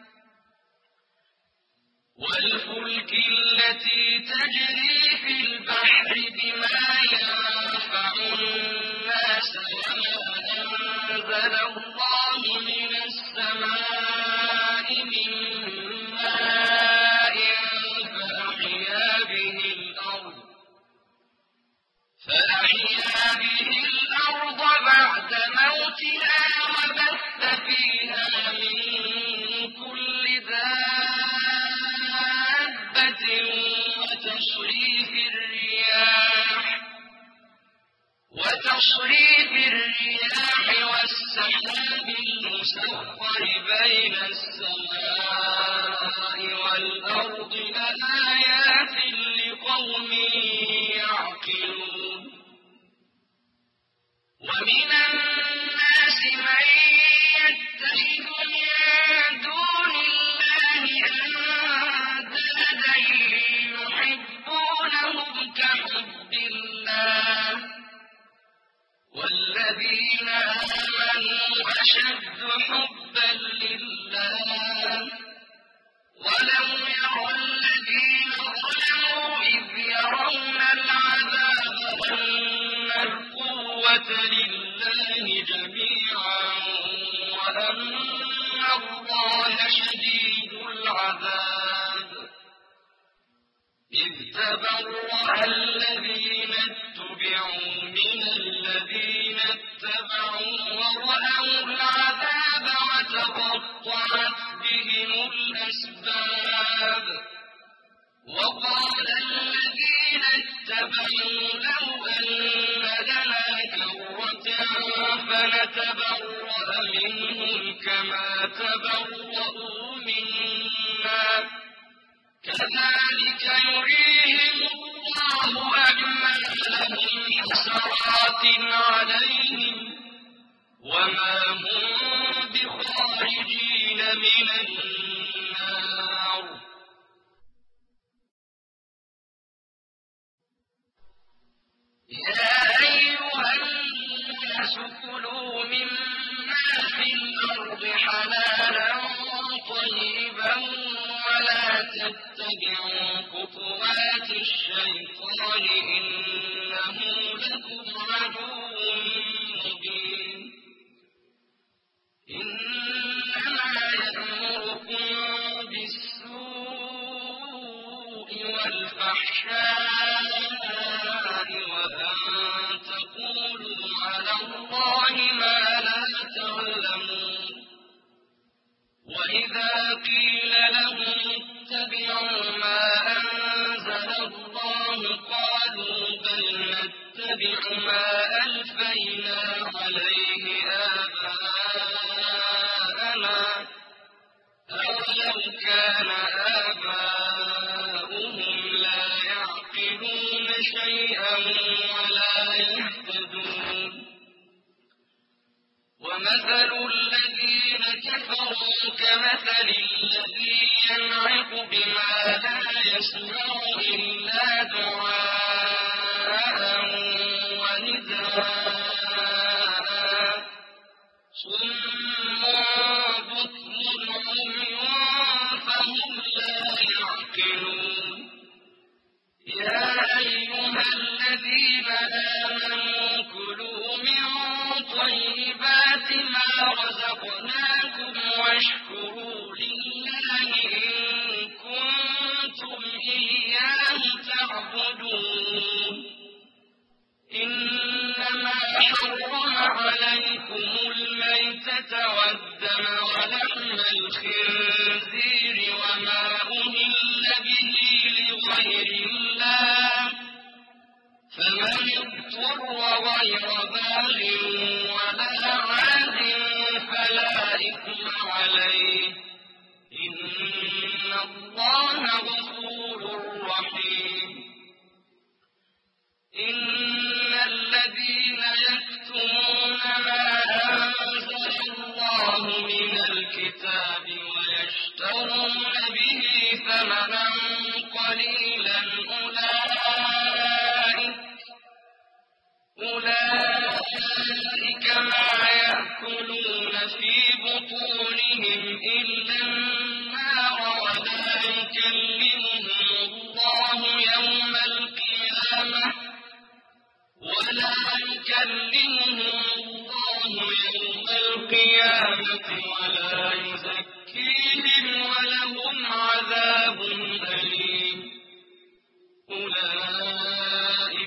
والفلك التي تجري في البحر بما ينفع الناس وما أنزل الله من السماء من ماء فأحيا به الأرض بعد موتها وبث فيها من كل دابة وتصريف الرياح والسحاب المسخر بين السماء والأرض لآيات لقوم يعقلون ومن الناس من يتخذ من دون الله أندادا يحبونهم كحب الله والذين آمنوا أشد حبا لله ولو يرى الذين ظلموا إذ يرون العذاب أن القوة لله جميعا وأن الله شديد العذاب إذ تبرأ الذين اتبعوا من الذين اتبعوا ورأوا العذاب وتقطعت بهم الأسباب وقال الذين اتبعوا لو أن لنا كرة فنتبرأ منهم كما تبرأوا منا كذلك يريهم الله أعمالهم حسرات عليهم وما هم بخارجين من النار يا أيها الناس كلوا مما في الأرض حلالا طيبا ولا تتبعوا خطوات الشيطان إنه لكم عدو مبين إنما يأمركم بالسوء والفحشاء وأن تقولوا على الله ما لا تعلمون وإذا قيل لهم اتبعوا ما أنزل الله قالوا بل نتبع ما ألفينا عليه آباءنا أولو كان آباؤهم لا يعقلون شيئا ولا يهتدون ومثل الذين كفروا كمثل الذي ينعق بما لا يسمع إلا دعاء ونداء صم بكم عمي فهم لا يعقلون يا أيها الذين آمنوا كلوا من طيبات ما رزقناكم واشكروا لله إن كنتم إياه تعبدون إنما حرم عليكم الميتة والدم ولحم الخنزير وما أهل به لغير الله فمن اضطر غير باغ ولا عاد فلا إثم عليه إن الله غفور رحيم إن الذين يكتمون ما أنزل الله من الكتاب ويشترون به ثمنا قليلا أولئك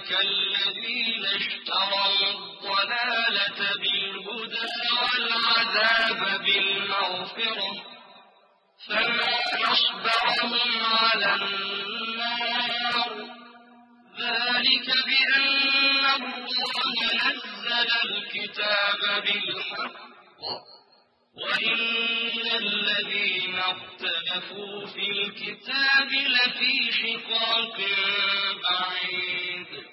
أولئك الذين اشتروا الضلالة بالهدى والعذاب بالمغفرة فما أصبرهم على النار ذلك بأن الله نزل الكتاب بالحق وإن الذين اختلفوا في الكتاب لفي شقاق بعيد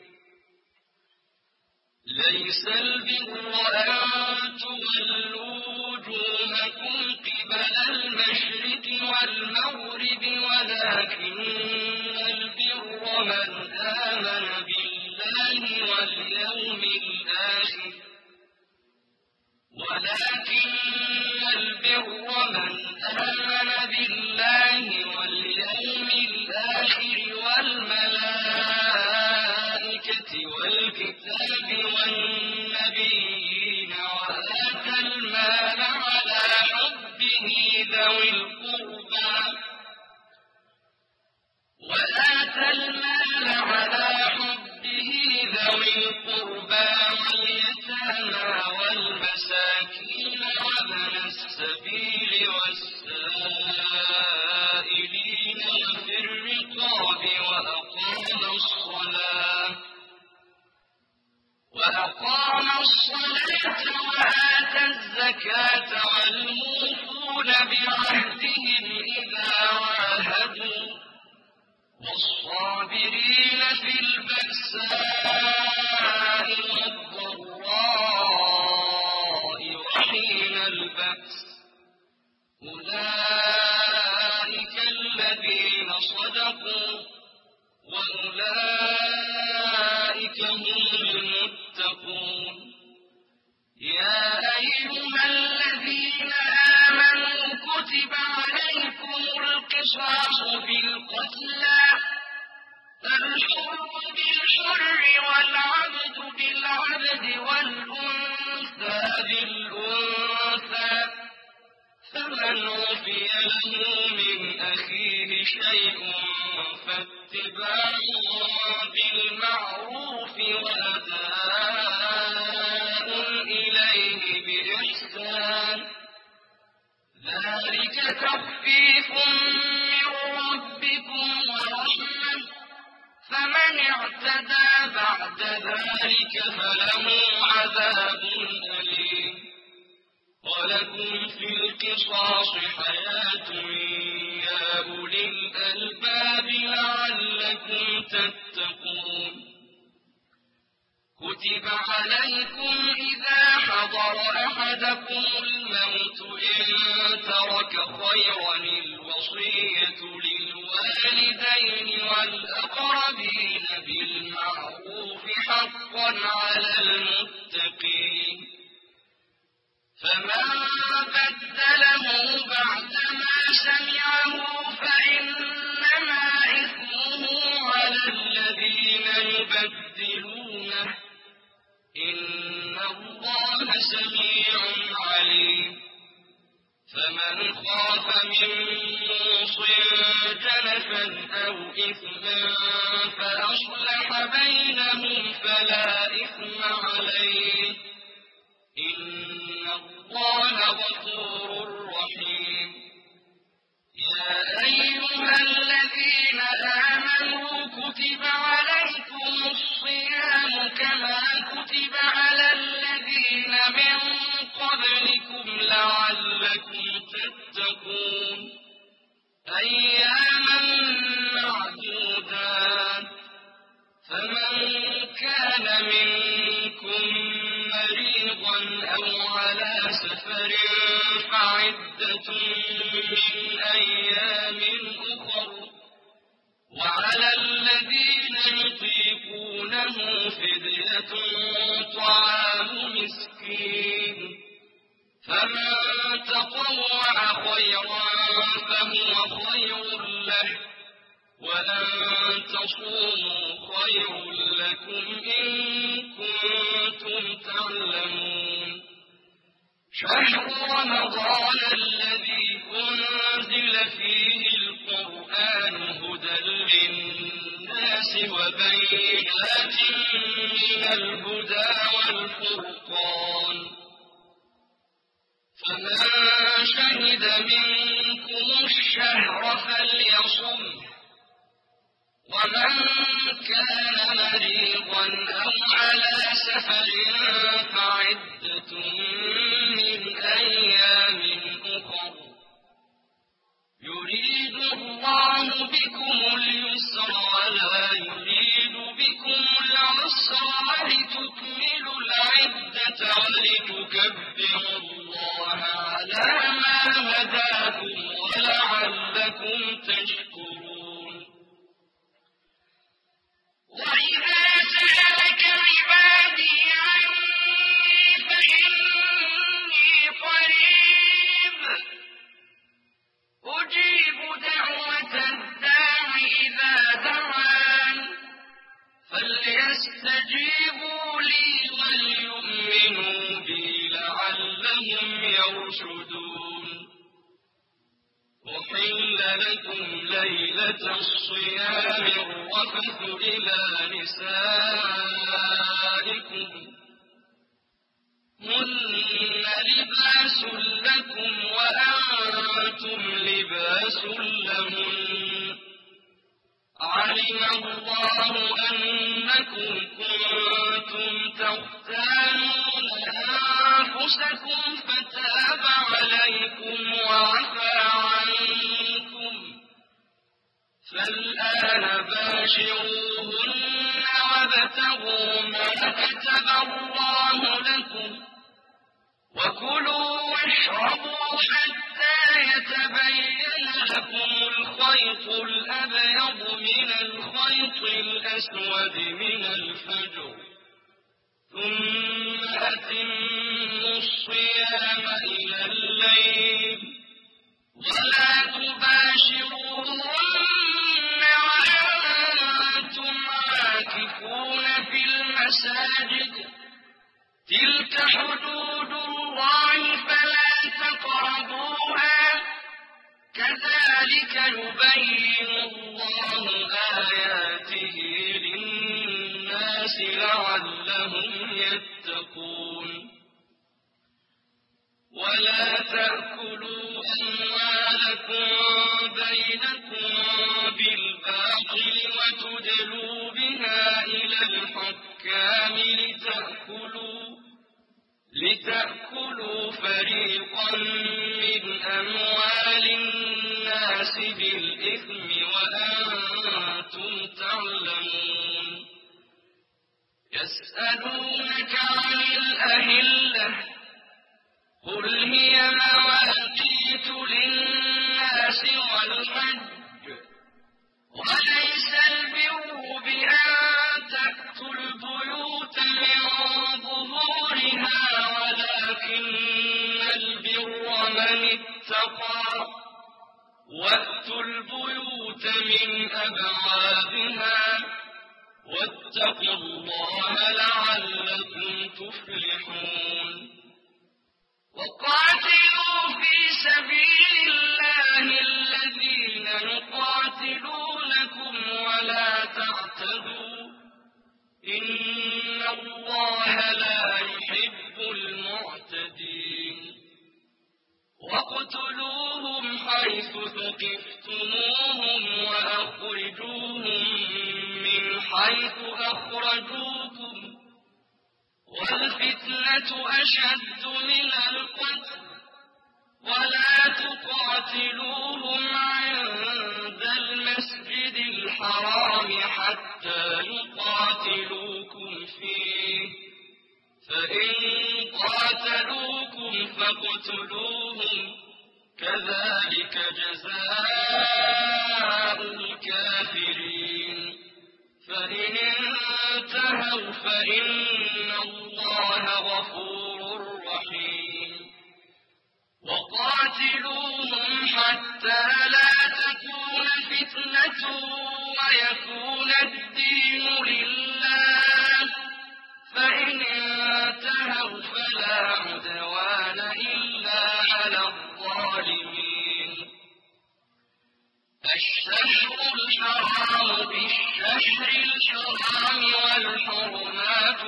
ليس البر أن تولوا وجوهكم قبل المشرق والمغرب ولكن البر من آمن بالله واليوم الآخر والملائكة والكتاب والنبيين وآتى المال على حبه ذوي القربى واليتامى والمساكين وابن السبيل والسائلين وفي الرقاب وأقام الصلاة وآتى الزكاة والموفون بعهدهم إذا عاهدوا والصابرين في البأساء والضراء وحين البأس أولئك الذين صدقوا وأولئك هم المتقون يا أيها الذين آمنوا كتب عليكم القصاص في القتلى الحر بالحر والعبد بالعبد والأنثى بالأنثى فمن عفي له من أخيه شيء فاتباع بالمعروف وأداء إليه بإحسان ذلك تخفيف من ربكم ورحمة فمن اعتدى بعد ذلك فله عذاب أليم ولكم في القصاص حياة يا أولي الألباب لعلكم تتقون كتب عليكم إذا حضر أحدكم الموت إن ترك خيرا الوصية للوالدين والأقربين بالمعروف حقا على المتقين فمن بدله بعدما سمعه فإنما إثمه على الذين يبدلونه إن الله سميع عليم فمن خاف من موص جنفا أو إثما فأصلح بينهم فلا إثم عليه إن الله غفور رحيم يا أيها الذين آمنوا كتب عليكم الصيام كما كتب على الذين من قبلكم لعلكم تتقون أياما معدودات فمن كان منكم مريضا أو على سفر فعدة من أيام أخر وعلى الذين يطيقونه فدية طعام مسكين فمن تطوع خيرا فهو خير له وأن تصوموا خير لكم إن كنتم تعلمون شهر رمضان الذي أنزل فيه القرآن هدى للناس وبينات من الهدى والفرقان فمن شهد منكم الشهر فليصمه ومن كان مريضا أو على سفر فعدة من أيام أخر يريد الله بكم اليسر ولا يريد بكم العسر ولتكملوا العدة ولتكبروا الله على ما هداكم ولعلكم تشكرون وإذا سألك عبادي عني فإني قريب أجيب دعوة الداع إذا دعان فليستجيبوا لي وليؤمنوا بي لعلهم يرشدون أحل لكم ليلة الصيام الرفث إلى نسائكم هن لباس لكم وأنتم لباس لهن علم الله أنكم كنتم تختانون أنفسكم فتاب عليكم وعفى عنكم فالآن باشروهن وابتغوا ما كتب الله لكم وكلوا واشربوا حتى يتبين لكم الخيط الأبيض من الخيط الأسود من الفجر ثم أتموا الصيام إلى الليل ولا تباشروهن وأنتم عاكفون في المساجد تلك حدود الله فلا تقربوها كذلك يبين الله آياته للناس لعلهم يتقون ولا تأكلوا أموالكم بينكم بالباطل وتدلوا بها إلى الحكام لتأكلوا فريقا من أموال الناس بالإثم وأنتم تعلمون يسألونك عن الأهلة قل هي مواقيت للناس والحج وليس البر بأن تأتوا البيوت من ظهورها ولكن البر من اتقى وأتوا البيوت من أبوابها واتقوا الله لعلكم تفلحون وقاتلوا في سبيل الله الذين يقاتلونكم ولا تعتدوا إن الله لا يحب المعتدين واقتلوهم حيث ثقفتموهم وأخرجوهم من حيث أخرجوكم والفتنة أشد من القتل ولا تقاتلوهم عند المسجد الحرام حتى يقاتلوكم فيه فإن قاتلوكم فاقتلوهم كذلك جزاء الكافرين فإن انتهوا فإن الله غفور رحيم وقاتلوهم حتى لا تكون فتنة ويكون الدين لله فإن انتهوا فلا عدوان إلا على الظالمين الشهر الحرام بالشهر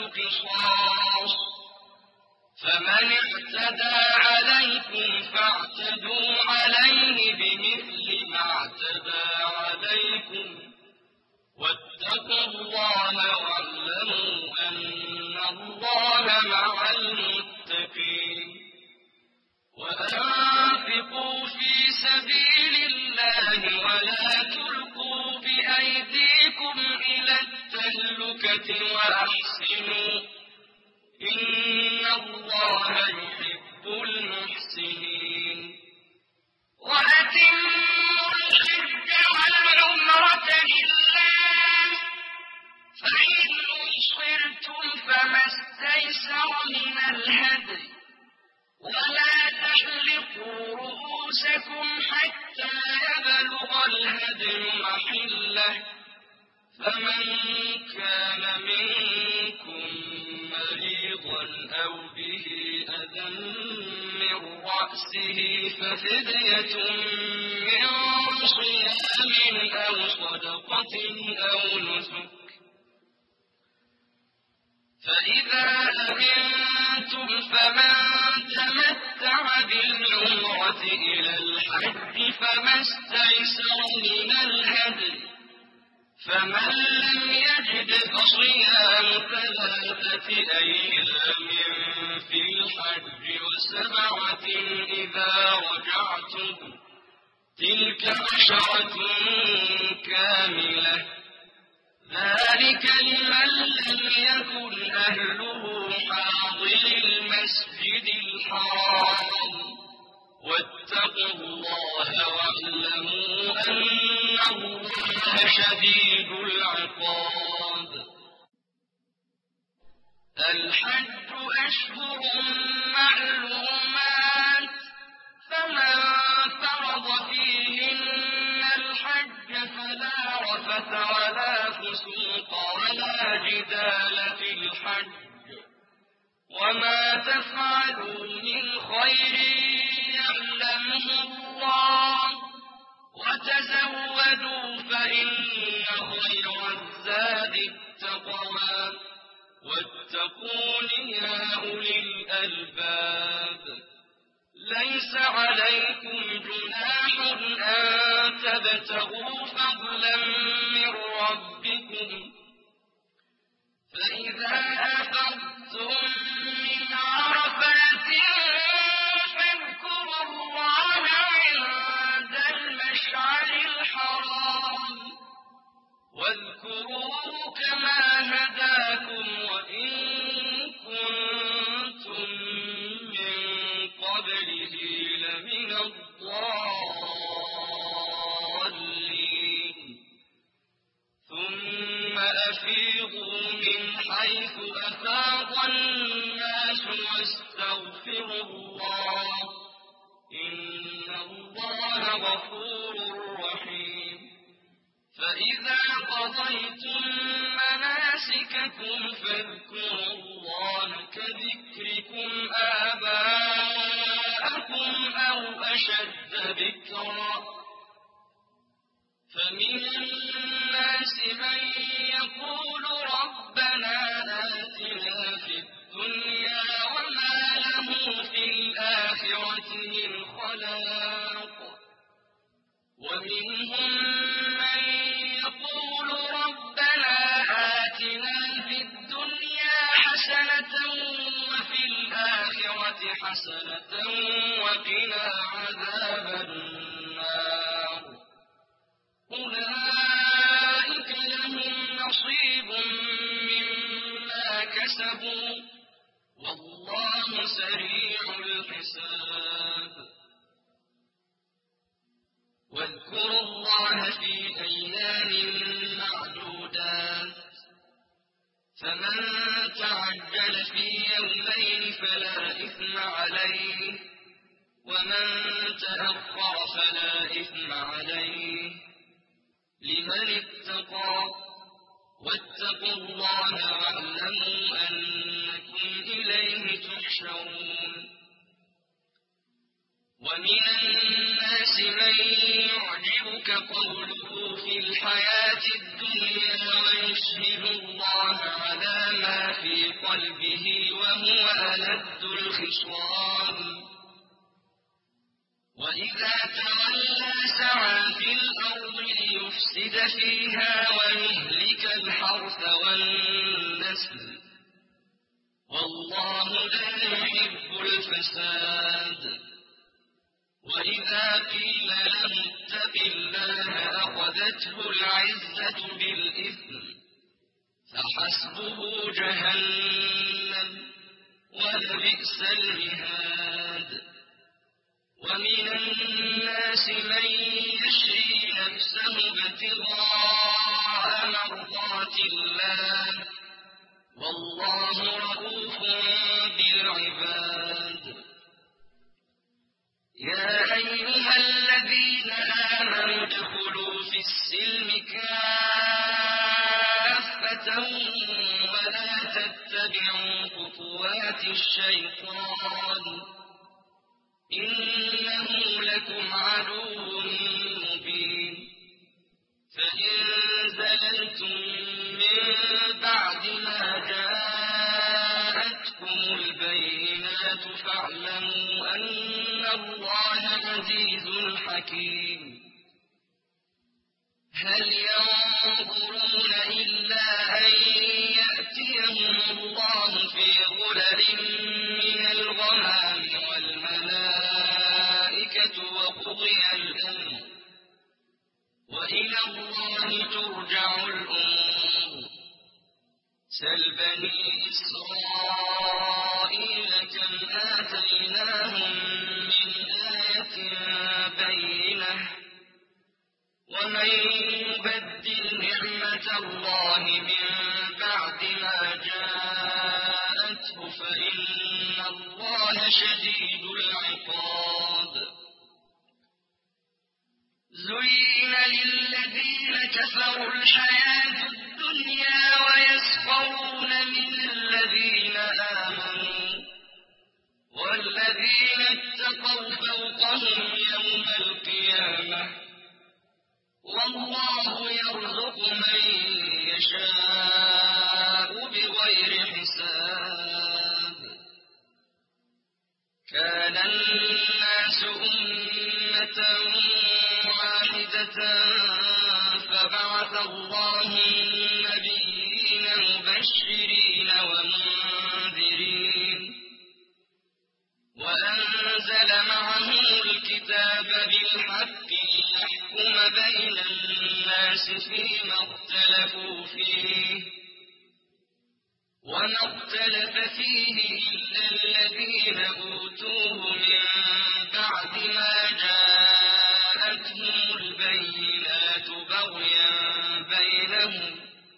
قِصَاصٌ فمن اعتدى عليكم فاعتدوا عليه بمثل ما اعتدى عليكم واتقوا الله واعلموا أن الله مع المتقين وأنفقوا في سبيل الله ولا تلقوا بأيديكم إلى التهلكة وأحسنوا إن الله يحب المحسنين وأتموا الحج والعمرة لله فإن أحصرتم فما استيسر من الهدي ولا تحلقوا رؤوسكم حتى يبلغ الهدي محله فمن كان منكم مريضا أو به أذى من رأسه ففدية من صيام أو صدقة أو نسك فإذا أمنتم فمن تمتع بالعمرة إلى الحج فما استيسر من الهدي فمن لم يجد فصيام 3 أيام في الحج و7 إذا رجعتم تلك 10 كاملة ذلك لمن لم يكن أهله حاضر المسجد الحرام واتقوا الله واعلموا أن الله شديد العقاب الحج أشهر معلومات فمن فرض فيهن الحج فلا رفث ولا فسوق ولا جدال في الحج وما تفعلوا من خير يعلمه الله وتزودوا فإن خير الزاد التقوى واتقون يا أولي الألباب ليس عليكم جناح أن تبتغوا فضلا من ربكم فإذا أفضتم من عرفات فاذكروا الله عند المشعر الحرام واذكروه كما هداكم وإن كنتم من قبله لمن الضالين ثم أفيضوا من حيث أفاض الناس واستغفروا الله إن الله غفور رحيم فإذا قضيتم مناسككم فاذكروا الله كذكركم آباءكم أو أشد ذكرا فمن الناس من يقول ربنا آتنا في الدنيا وما له في الآخرة من خلاق ومنهم من يقول ربنا آتنا في الدنيا حسنة وفي الآخرة حسنة وقنا عذاب النار أولئك لهم نصيب مما كسبوا والله سريع الحساب واذكروا الله في أيام معدودات فمن تعجل في يومين فلا إثم عليه ومن تأخر فلا إثم عليه لمن اتقى واتقوا الله واعلموا أنكم إليه تحشرون ومن الناس من يعجبك قوله في الحياة الدنيا ويشهد الله على ما في قلبه وهو ألد الخصام وإذا تولى سعى في الأرض ليفسد فيها ويهلك الحرث والنسل والله لا يحب الفساد وإذا قيل له اتق الله أخذته العزة بالإثم فحسبه جهنم ولبئس المهاد ومن الناس من يشري نفسه ابتغاء مرضات الله والله رؤوف بالعباد يا أيها الذين آمنوا ادخلوا في السلم كافة ولا تتبعوا خطوات الشيطان إنه لكم عدو مبين فإن زللتم من بعد ما جاءتكم البينات فاعلموا أن الله عزيز حكيم هل ينظرون إلا أن يأتيهم الله في ظلل من الغمام والملائكة وقضي الأمر وإلى الله ترجع الأمور سل بني إسرائيل كم آتيناهم من آية بينة ومن يبدل نعمة الله من بعد ما جاءته فإن الله شديد العقاب زين للذين كفروا الحياة الدنيا ويسخرون من الذين آمنوا والذين اتقوا فوقهم يوم القيامة والله يرزق من يشاء بغير حساب كان الناس أمة واحدة فبعث الله النبيين مبشرين ومنذرين وأنزل معهم الكتاب بالحق ليحكم بين الناس فيما اختلفوا فيه وما اختلف فيه إلا الذين أوتوه من بعد ما جاءتهم البينات بغيا بينهم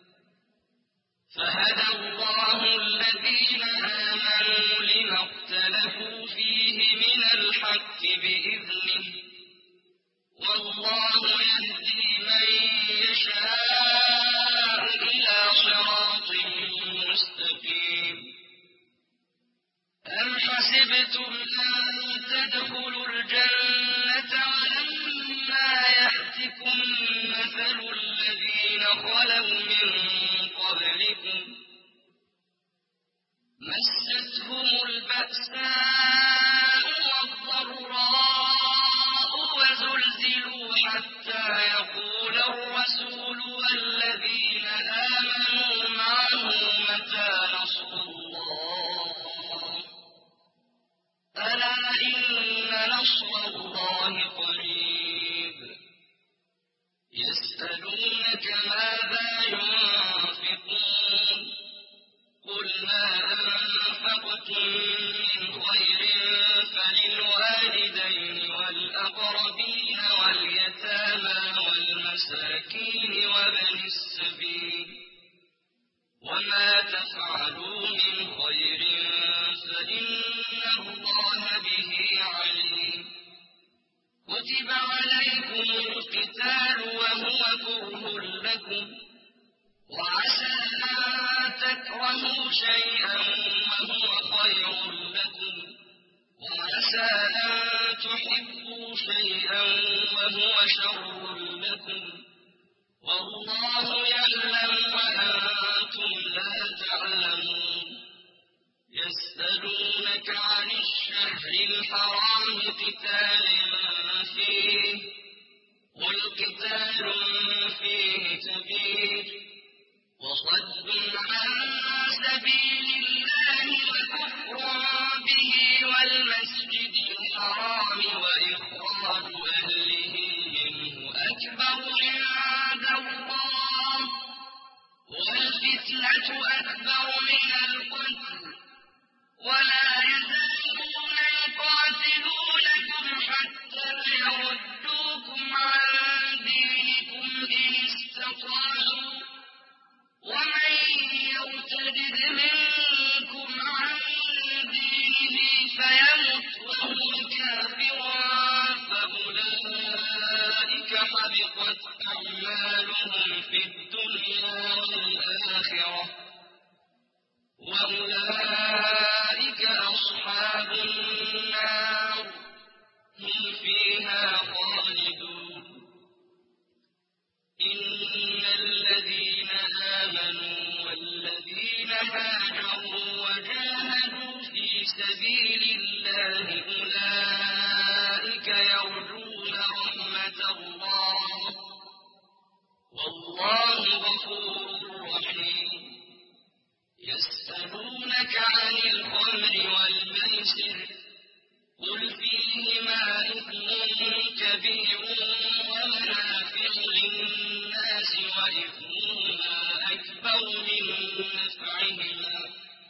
فهدى الله الذين آمنوا لما اختلفوا فيه من الحق بإذنه والله يهدي من يشاء إلى صراط مستقيم أم حسبتم أن تدخلوا الجنة ولما يأتكم مثل الذين خلوا من قبلكم مستهم البأساء والضراء وزلزلوا حتى يقول الرسول والذين آمنوا معه متى نصر الله ألا إن نصر الله قريب يسألونك ماذا ينفقون قل ما أنفقتم من خير فللوالدين والأقربين واليتامى والمساكين وابن السبيل وما تفعلوا من خير فإن الله به عليم كتب عليكم القتال وهو كره لكم وعسى أن تكرهوا شيئا وهو خير لكم وعسى أن تحبوا شيئا وهو شر لكم والله يعلم وأنتم لا تعلمون يسألونك عن الشهر الحرام قتال فيه قل قتال فيه كبير وصد عن سبيل الله وكفر به والمسجد الحرام وإخراج أهله منه أكبر عند الله والفتنة أكبر من القتل ولا يزالون يقاتلونكم حتى يردوكم عن دينكم إن استطاعوا ومن يرتد منكم عن دينه فيمت وهو كافر فأولئك حبطت أعمالهم في الدنيا والآخرة وأولئك أصحاب النار هم فيها خالدون إن الذين آمنوا والذين هاجروا وجاهدوا في سبيل الله أولئك يرجون رحمة الله والله غفور رحيم يسألونك عن الخمر والميسر قل فيهما إثم كبير ومنافع للناس وإثمهما أكبر من نفعهما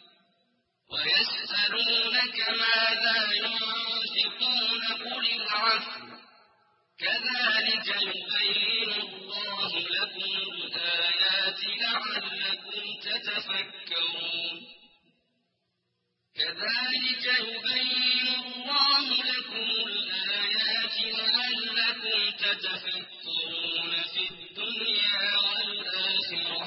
ويسألونك ماذا ينفقون قل العفو كذلك يبين الله لكم الآيات لعلكم تتفكرون كذلك يبين الله لكم الآيات لعلكم تتفكرون في الدنيا والآخرة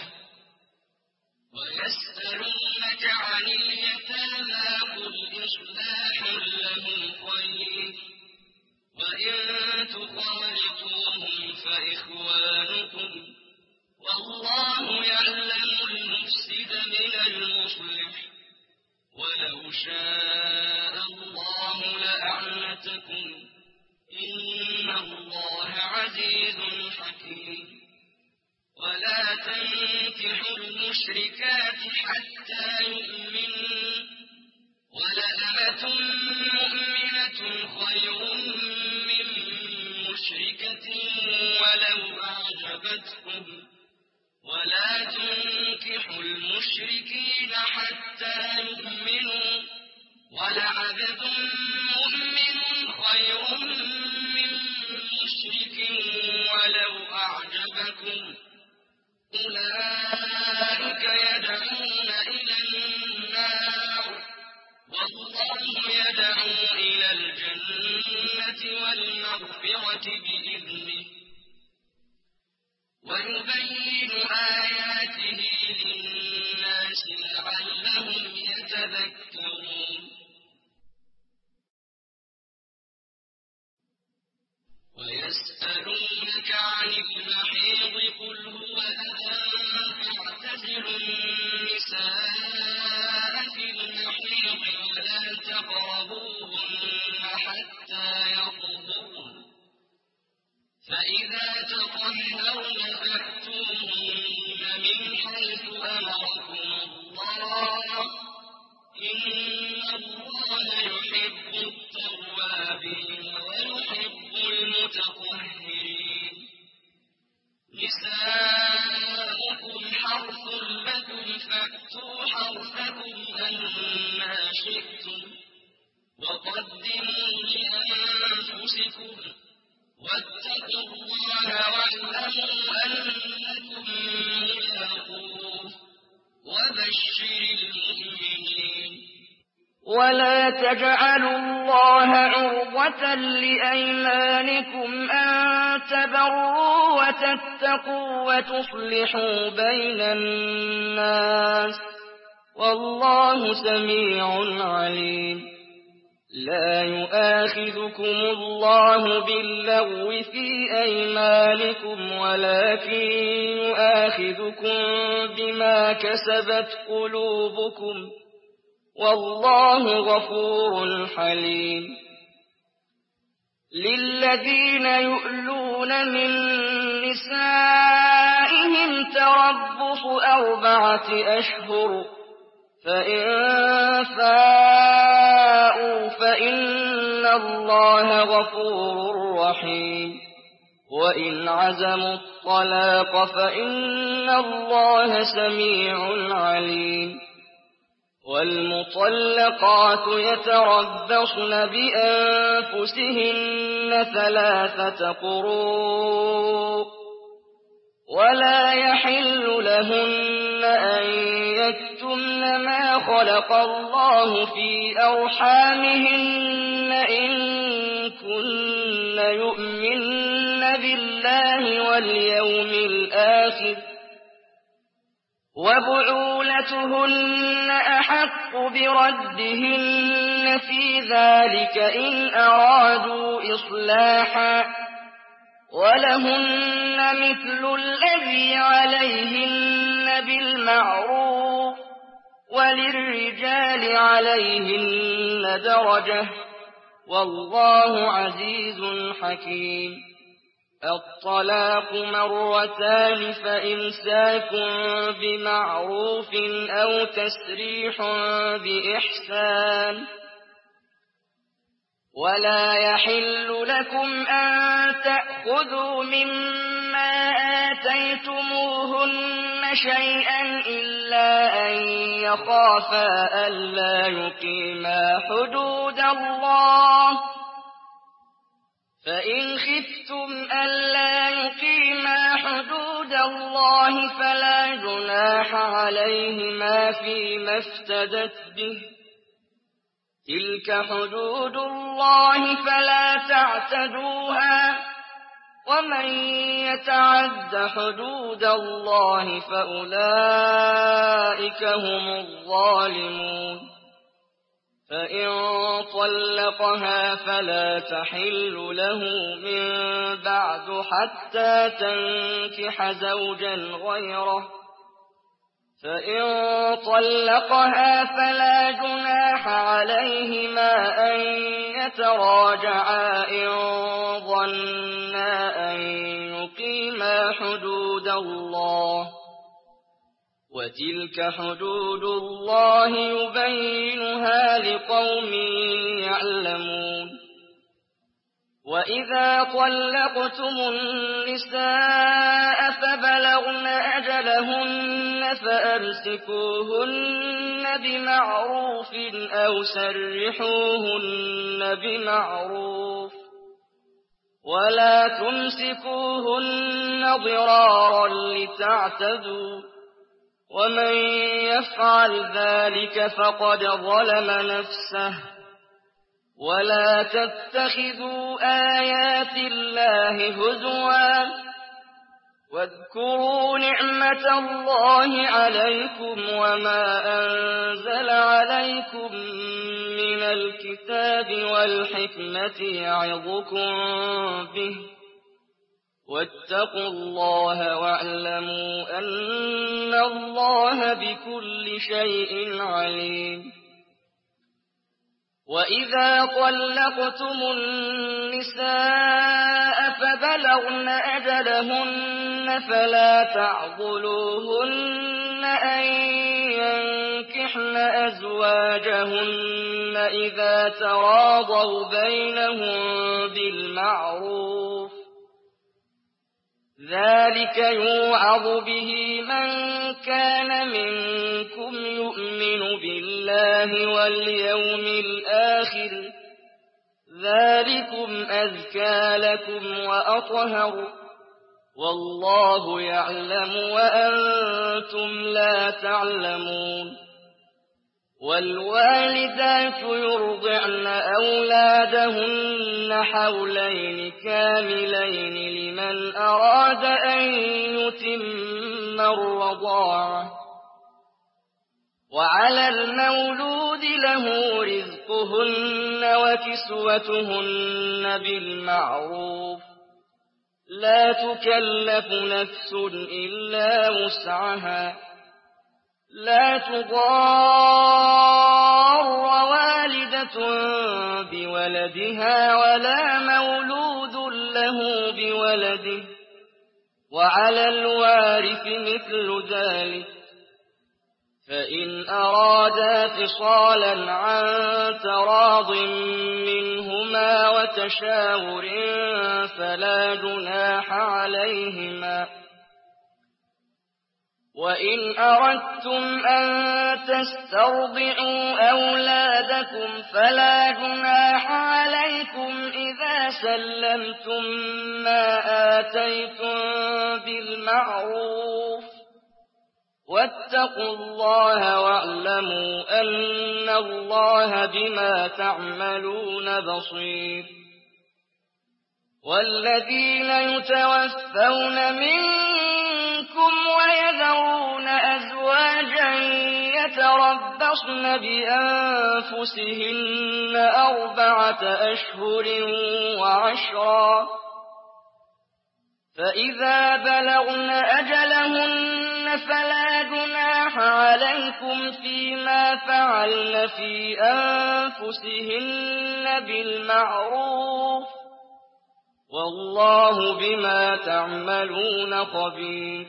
ويسألونك عن اليتامى قل إصلاح لهم خير وإن تخالطوهم فإخوانكم والله يعلم المفسد من المصلح ولو شاء الله لأعنتكم إن الله عزيز حكيم ولا تنكحوا المشركات حتى يؤمنوا ولأمة مؤمنة خير من مشركة ولو أعجبتكم ولا تنكحوا المشركين حتى يؤمنوا ولعبد مؤمن خير من مشرك ولو أعجبكم أولئك يدعون إلى النار والله يدعو إلى الجنة والمغفرة بإذنه ويبين آياته للناس لعلهم يتذكرون ويسألونك عن المحيض قل هو أذى فاعتزلوا النساء في المحيض ولا تقربوهن حتى يطهرن فإذا تطهرن فأتوهن من حيث أمركم الله إن الله يحب التوابين ويحب المتطهرين نساؤكم حرث لكم فأتوا حرثكم أنى شئتم وقدموا لأنفسكم واتقوا الله واعلموا أنكم ملاقوه وبشر المؤمنين ولا تجعلوا الله عرضة لأيمانكم أن تبروا وتتقوا وتصلحوا بين الناس والله سميع عليم لا يؤاخذكم الله باللغو في أيمانكم ولكن يؤاخذكم بما كسبت قلوبكم والله غفور حليم. للذين يؤلون من نسائهم تربص 4 أشهر، فإن فاءوا فإن الله غفور رحيم، وإن عزموا الطلاق فإن الله سميع عليم. والمطلقات يتربصن بأنفسهن 3 قروء، ولا يحل لهن أن يكتمن ما خلق الله في أرحامهن إن كن يؤمن بالله واليوم الآخر، وبعولتهن أحق بردهن في ذلك إن أرادوا إصلاحا، ولهن مثل الذي عليهن بالمعروف، وللرجال عليهن درجة، والله عزيز حكيم. الطلاق 2، فإمساك بمعروف أو تسريح بإحسان. ولا يحل لكم أن تأخذوا مما آتيتموهن شيئا إلا أن يخافا ألا يقيما حدود الله، فإن خفتم ألا يقيما حدود الله فلا جناح عليهما فيما افتدت به، تلك حدود الله فلا تعتدوها، ومن يتعد حدود الله فأولئك هم الظالمون. فإن طلقها فلا تحل له من بعد حتى تنكح زوجا غيره، فإن طلقها فلا جناح عليهما أن يتراجعا إن ظنا أن يقيما حدود الله، وتلك حدود الله يبينها لقوم يعلمون. وإذا طلقتم النساء فبلغن أجلهن فأمسكوهن بمعروف أو سرحوهن بمعروف، ولا تمسكوهن ضرارا لتعتدوا، ومن يفعل ذلك فقد ظلم نفسه. ولا تتخذوا آيات الله هزوا، واذكروا نعمة الله عليكم وما أنزل عليكم من الكتاب والحكمة يعظكم به، واتقوا الله واعلموا أن الله بكل شيء عليم. وإذا طلقتم النساء فبلغن أجلهن فلا تعضلوهن أن ينكحن أزواجهن إذا تراضوا بينهم بالمعروف، ذلك يوعظ به من كان منكم يؤمن بالله واليوم الآخر، ذلكم أزكى لكم وأطهر، والله يعلم وأنتم لا تعلمون. والوالدات يرضعن أولادهن حولين كاملين لمن أراد أن يتم الرضاعة، وعلى المولود له رزقهن وكسوتهن بالمعروف، لا تكلف نفس إلا وسعها، لا تضار بولدها ولا مولود له بولده، وعلى الوارث مثل ذلك. فإن أرادا فصالا عن تراض منهما وتشاور فلا جناح عليهما. وإن أردتم أن تسترضعوا أولادكم فلا جناح عليكم إذا سلمتم ما آتيتم بالمعروف، واتقوا الله واعلموا أن الله بما تعملون بصير. والذين يتوفون منكم ويذرون أزواجا يتربصن بأنفسهن 4 أشهر وعشرا، فإذا بلغن أجلهن فلا جناح عليكم فيما فعلن في أنفسهن بالمعروف، والله بما تعملون خبير.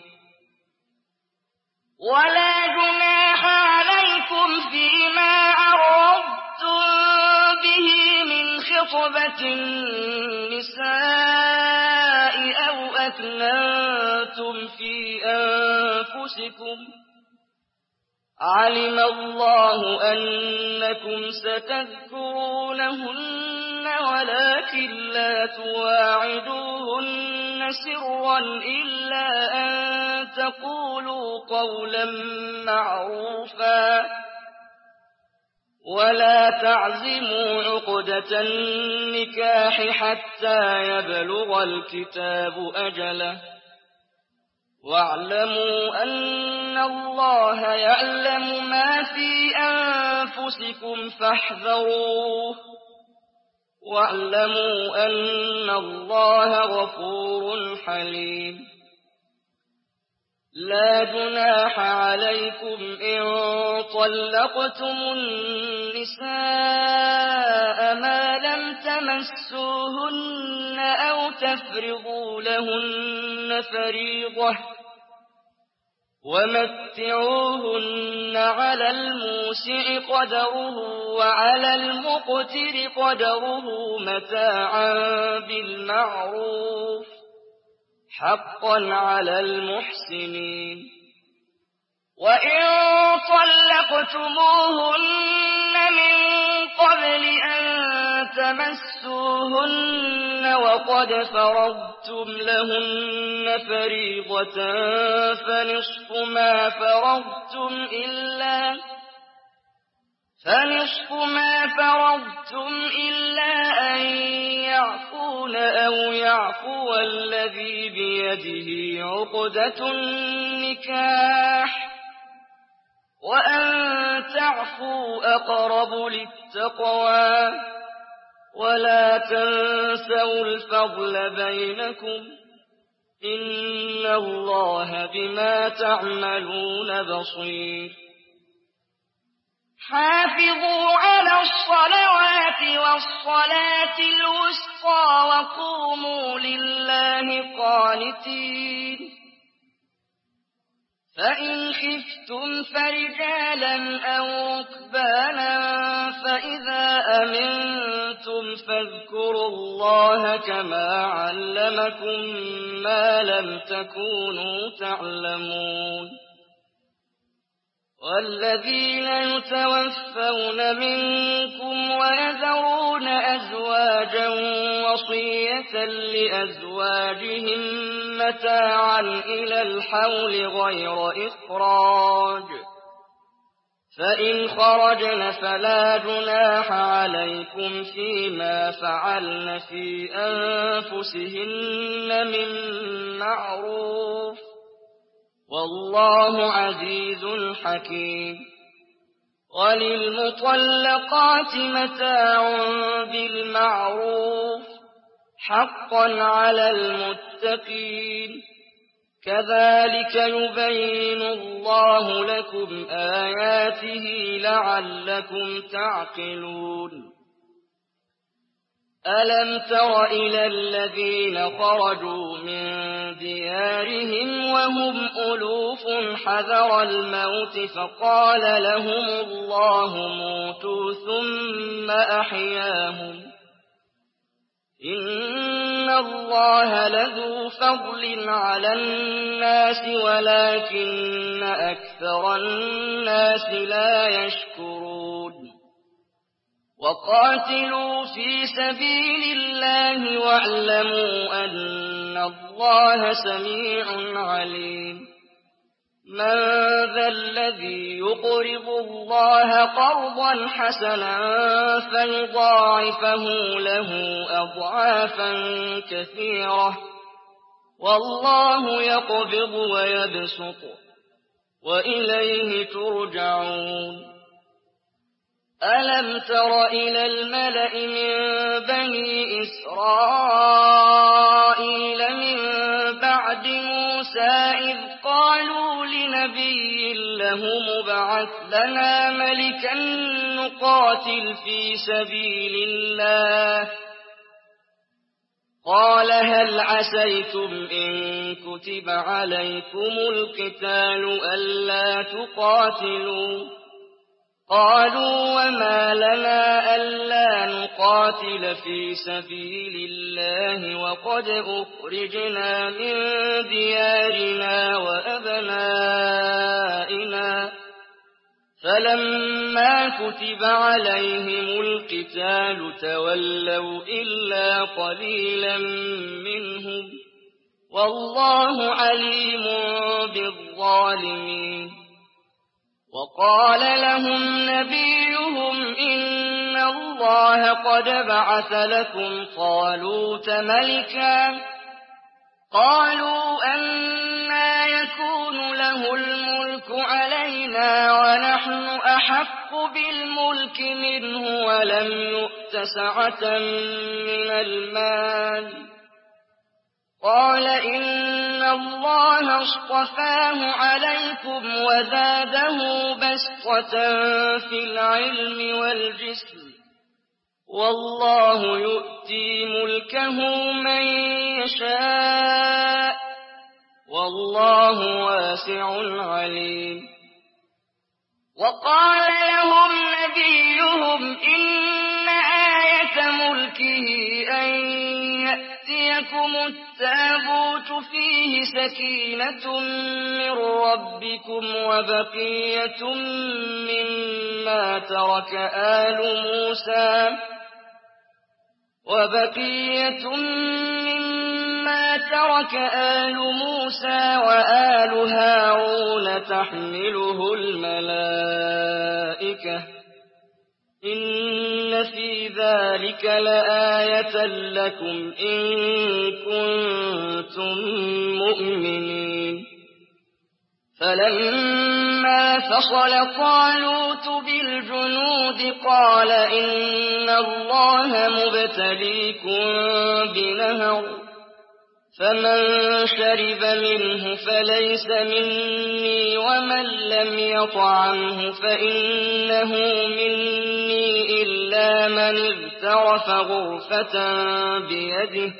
ولا جناح عليكم فيما عرضتم به من خطبة النساء أو أكننتم في أنفسكم، علم الله أنكم ستذكرونهن ولكن لا تواعدوهن سرا إلا أن تقولوا قولا معروفا، ولا تعزموا عقدة النكاح حتى يبلغ الكتاب أجله، واعلموا أن الله يعلم ما في أنفسكم فاحذروه، واعلموا أن الله غفور حليم. لا جناح عليكم إن طلقتم النساء ما لم تمسوهن أو تفرضوا لهن فريضة، ومتعوهن على الموسع قدره وعلى المقتر قدره متاعا بالمعروف، حقا على المحسنين. وإن طلقتموهن من قبل أن تمسوهن وقد فرضتم لهن فريضة فنصف ما فرضتم إلا أن يعفون أو يعفو الذي بيده عقدة النكاح، وأن تعفوا أقرب للتقوى، ولا تنسوا الفضل بينكم، إن الله بما تعملون بصير. حافظوا على الصلوات والصلاة الوسطى وقوموا لله قانتين. فإن خفتم فرجالا أو ركبانا فإذا أمنتم فاذكروا الله كما علمكم ما لم تكونوا تعلمون. والذين يتوفون منكم ويذرون أزواجا وصية لأزواجهم متاعا إلى الحول غير إخراج، فإن خرجن فلا جناح عليكم فيما فعلن في أنفسهن من معروف، والله عزيز حكيم. وللمطلقات متاع بالمعروف حقا على المتقين، كذلك يبين الله لكم آياته لعلكم تعقلون. ألم تر إلى الذين خرجوا من ديارهم وهم ألوف حذر الموت فقال لهم الله موتوا ثم أحياهم إن الله لذو فضل على الناس ولكن أكثر الناس لا يشكرون وقاتلوا في سبيل الله واعلموا أن الله سميع عليم من ذا الذي يقرض الله قرضا حسنا فيضاعفه له أضعافا كثيرة والله يقبض ويبسط وإليه ترجعون ألم تر إلى الملأ من بني إسرائيل من بعد موسى إذ قالوا لنبي له مبعث لنا ملكا نقاتل في سبيل الله قال هل عسيتم إن كتب عليكم القتال ألا تقاتلوا قالوا وما لنا ألا نقاتل في سبيل الله وقد أخرجنا من ديارنا وأبنائنا فلما كتب عليهم القتال تولوا إلا قليلا منهم والله عليم بالظالمين وقال لهم نبيهم إن الله قد بعث لكم طالوت ملكا قالوا أنى يكون له الملك علينا ونحن أحق بالملك منه ولم يؤت سعة من المال قال إن الله اصطفاه عليكم وزاده بسطة في العلم والجسم والله يؤتي ملكه من يشاء والله واسع عليم وقال لهم نبيهم إن آية ملكه أن يأتيكم التابوت فيه سكينة من ربكم وبقية مما ترك آل موسى وآل هارون تحمله الملائكة إن في ذلك لآية لكم إن كنتم مؤمنين فلما فصل طالوت بالجنود قال إن الله مبتليكم بنهر فمن شرب منه فليس مني ومن لم يطعمه فإنه مني إلا من اغترف غرفة بيده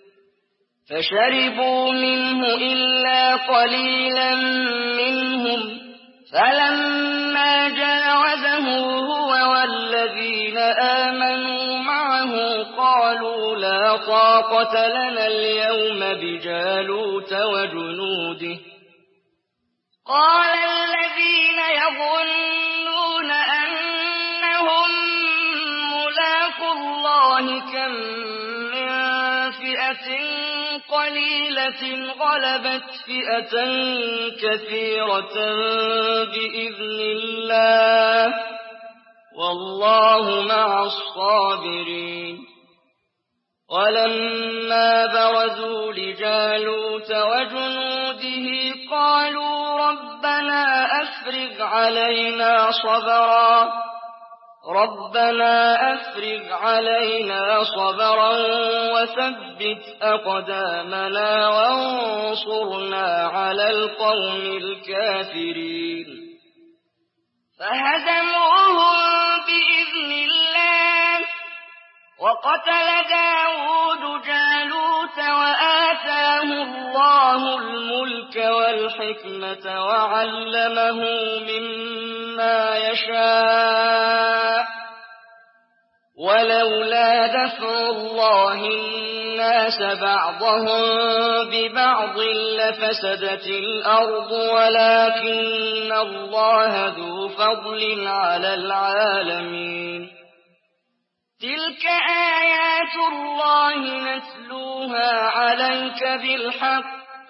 فشربوا منه إلا قليلا منهم فلما جاوزه هو والذين آمنوا معه قالوا لا طاقة لنا اليوم بجالوت وجنوده قال الذين يظنون أنهم ملاقو الله كم من فئة قليلة غلبت فئة كثيرة بإذن الله والله مع الصابرين ولما برزوا لجالوت وجنوده قالوا ربنا أفرغ علينا صبرا وثبت أقدامنا وانصرنا على القوم الكافرين فهزموهم بإذن الله وقتل داود جالوت وآتاه الله الملك والحكمة وعلمه مما يشاء ولولا دفع الله الناس بعضهم ببعض لفسدت الأرض ولكن الله ذو فضل على العالمين تلك آيات الله نتلوها عليك بالحق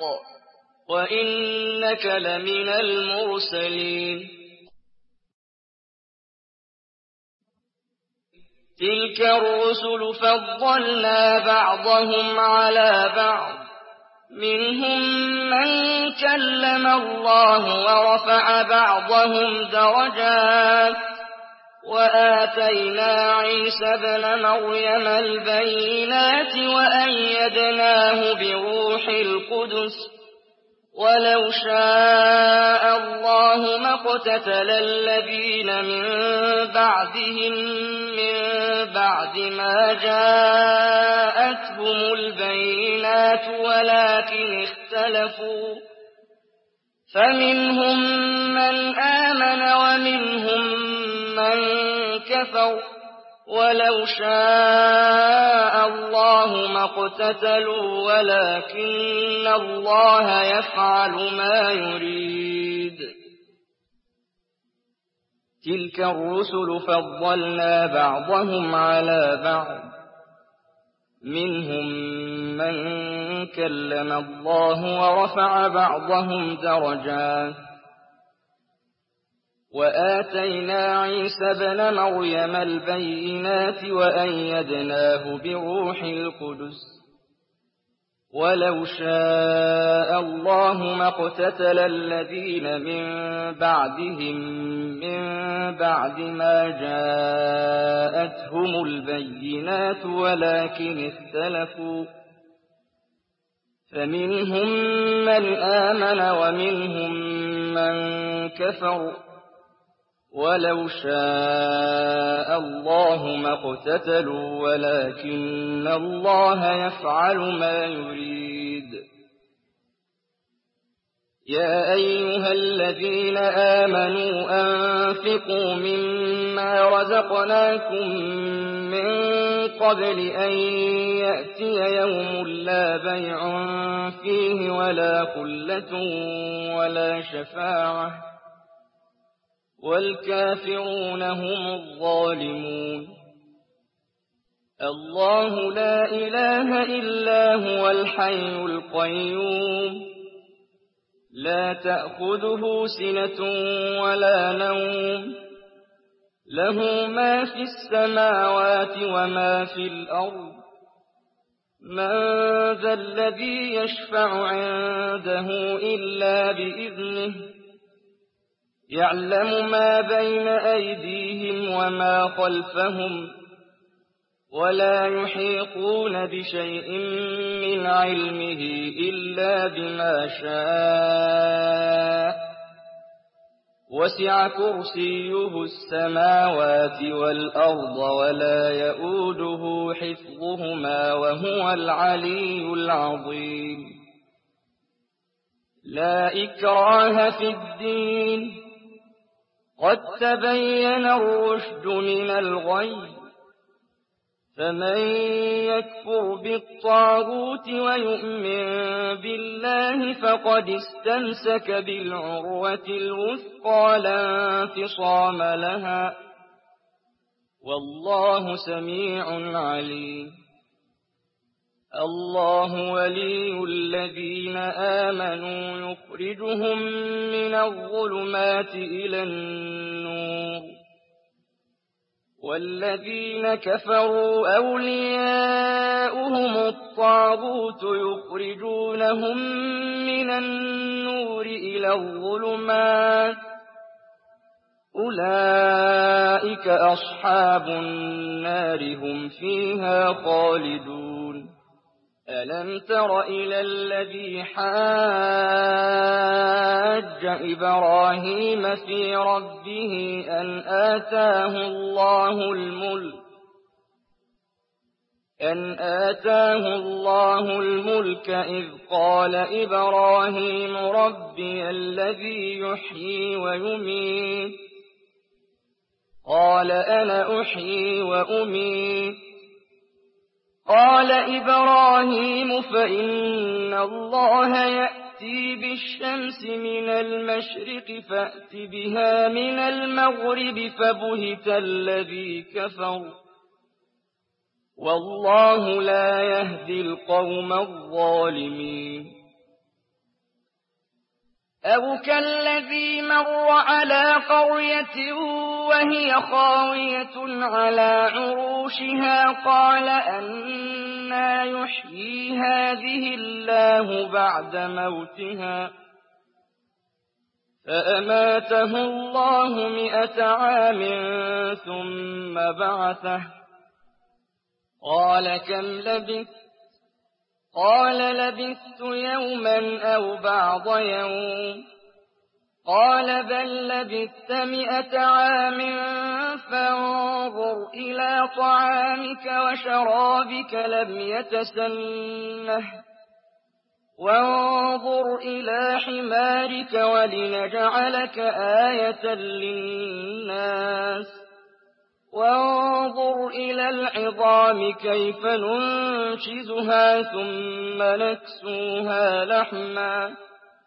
وإنك لمن المرسلين تلك الرسل فضلنا بعضهم على بعض منهم من كلم الله ورفع بعضهم درجات وآتينا عيسى ابن مريم البينات وأيدناه بروح القدس ولو شاء الله ما اقتتل الذين من بعدهم من بعد ما جاءتهم البينات ولكن اختلفوا فمنهم من آمن ومنهم من كفر ولو شاء الله ما اقتتلوا ولكن الله يفعل ما يريد تلك الرسل فضلنا بعضهم على بعض منهم من كلم الله ورفع بعضهم درجات وآتينا عيسى ابن مريم البينات وأيدناه بروح القدس ولو شاء الله ما اقتتل الذين من بعدهم من بعد ما جاءتهم البينات ولكن اختلفوا فمنهم من آمن ومنهم من كفر ولو شاء الله ما اقتتلوا ولكن الله يفعل ما يريد يا أيها الذين آمنوا أنفقوا مما رزقناكم من قبل أن يأتي يوم لا بيع فيه ولا خلة ولا شفاعة والكافرون هم الظالمون الله لا إله إلا هو الحي القيوم لا تأخذه سنة ولا نوم له ما في السماوات وما في الأرض من ذا الذي يشفع عنده إلا بإذنه يعلم ما بين أيديهم وما خلفهم ولا يحيطون بشيء من علمه إلا بما شاء وسع كرسيه السماوات والأرض ولا يؤوده حفظهما وهو العلي العظيم لا إكراه في الدين قد تبين الرشد من الغي فمن يكفر بالطاغوت ويؤمن بالله فقد استمسك بالعروة الوثقى لا انفصام لها والله سميع عليم الله ولي الذين آمنوا يخرجهم من الظلمات إلى النور والذين كفروا أولياؤهم الطاغوت يخرجونهم من النور إلى الظلمات أولئك أصحاب النار هم فيها خالدون ألم تر إلى الذي حاج إبراهيم في ربه أن آتاه الله الملك أن آتاه الله الملك إذ قال إبراهيم ربي الذي يحيي ويميت قال أنا أحيي وأميت قال إبراهيم فإن الله يأتي بالشمس من المشرق فأت بها من المغرب فبهت الذي كفر والله لا يهدي القوم الظالمين أو كالذي مر على قرية وهي خاوية على عروشها قال أنى يحيي هذه الله بعد موتها فأماته الله 100 عام ثم بعثه قال كم لبثت قال لبثت يوما أو بعض يوم قال بل لبثت 100 عام فانظر إلى طعامك وشرابك لم يتسنه وانظر إلى حمارك ولنجعلك آية للناس وانظر إلى العظام كيف ننشزها ثم نكسوها لحما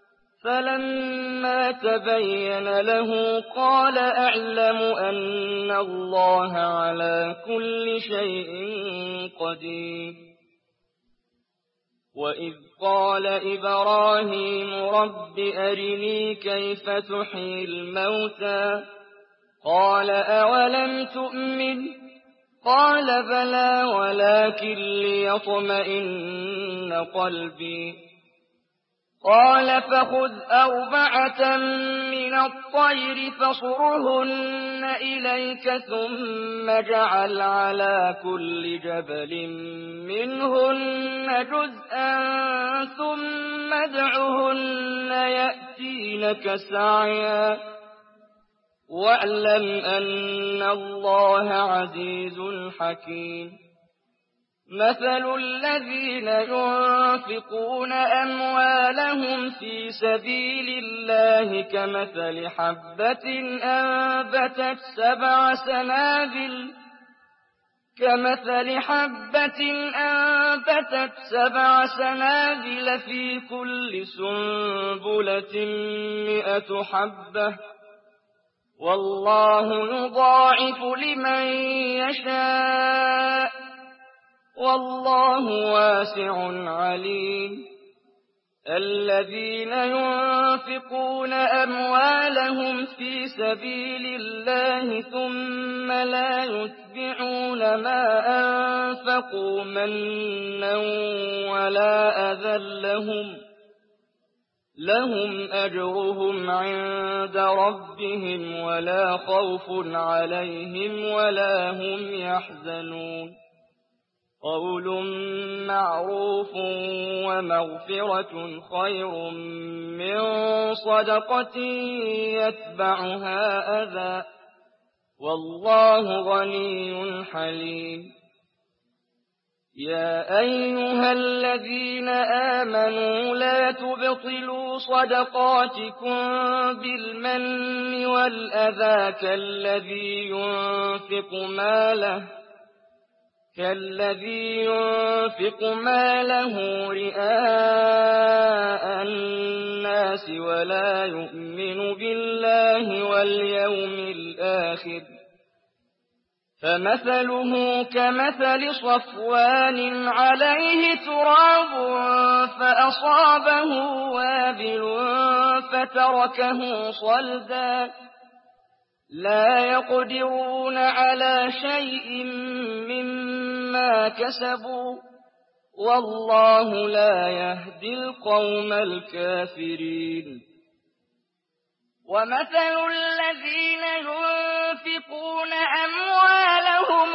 فلما تبين له قال أعلم أن الله على كل شيء قدير وإذ قال إبراهيم رب أرني كيف تحيي الموتى قال أولم تؤمن قال بلى ولكن ليطمئن قلبي قال فخذ 4 من الطير فصرهن إليك ثم اجعل على كل جبل منهن جزءا ثم ادعهن يأتينك سعيا واعلم أن الله عزيز حكيم مثل الذين ينفقون أموالهم في سبيل الله كمثل حبة أنبتت 7 سنابل في كل سنبلة 100 حبة والله يضاعف لمن يشاء والله واسع عليم الذين ينفقون أموالهم في سبيل الله ثم لا يتبعون ما أنفقوا منا ولا أذى لهم أجرهم عند ربهم ولا خوف عليهم ولا هم يحزنون قول معروف ومغفرة خير من صدقة يتبعها أذى والله غني حليم يا أيها الذين آمنوا لا تبطلوا صدقاتكم بالمن والأذى كالذي ينفق ماله رئاء الناس ولا يؤمن بالله واليوم الآخر فمثله كمثل صفوان عليه تراب فأصابه وابل فتركه صلدا لا يقدرون على شيء مما كسبوا والله لا يهدي القوم الكافرين ومثل الذين ينفقون أموالهم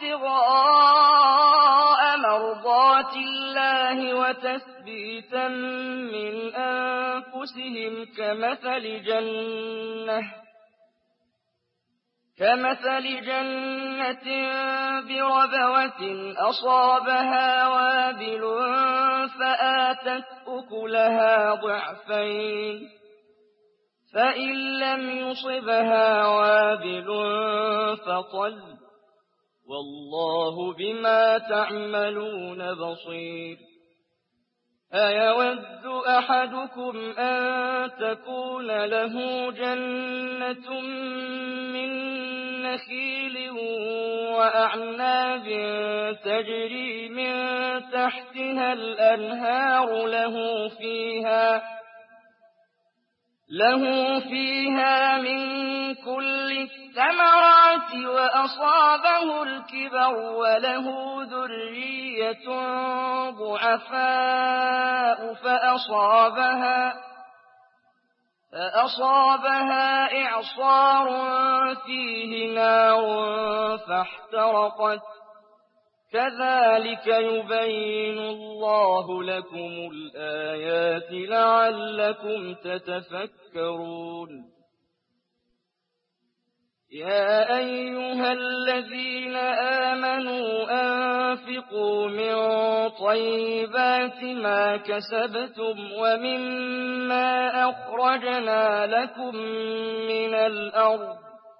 ابتغاء مرضات الله وتثبيتا من أنفسهم كمثل جنة بربوة أصابها وابل فآتت أكلها ضعفين فإن لم يصبها وابل فطل والله بما تعملون بصير أيود أحدكم أن تكون له جنة من نخيل وأعناب تجري من تحتها الأنهار له فيها من كل الثمرات وأصابه الكبر وله ذرية ضعفاء فأصابها إعصار فيه نار فاحترقت كذلك يبين الله لكم الآيات لعلكم تتفكرون يا أيها الذين آمنوا أنفقوا من طيبات ما كسبتم ومما أخرجنا لكم من الأرض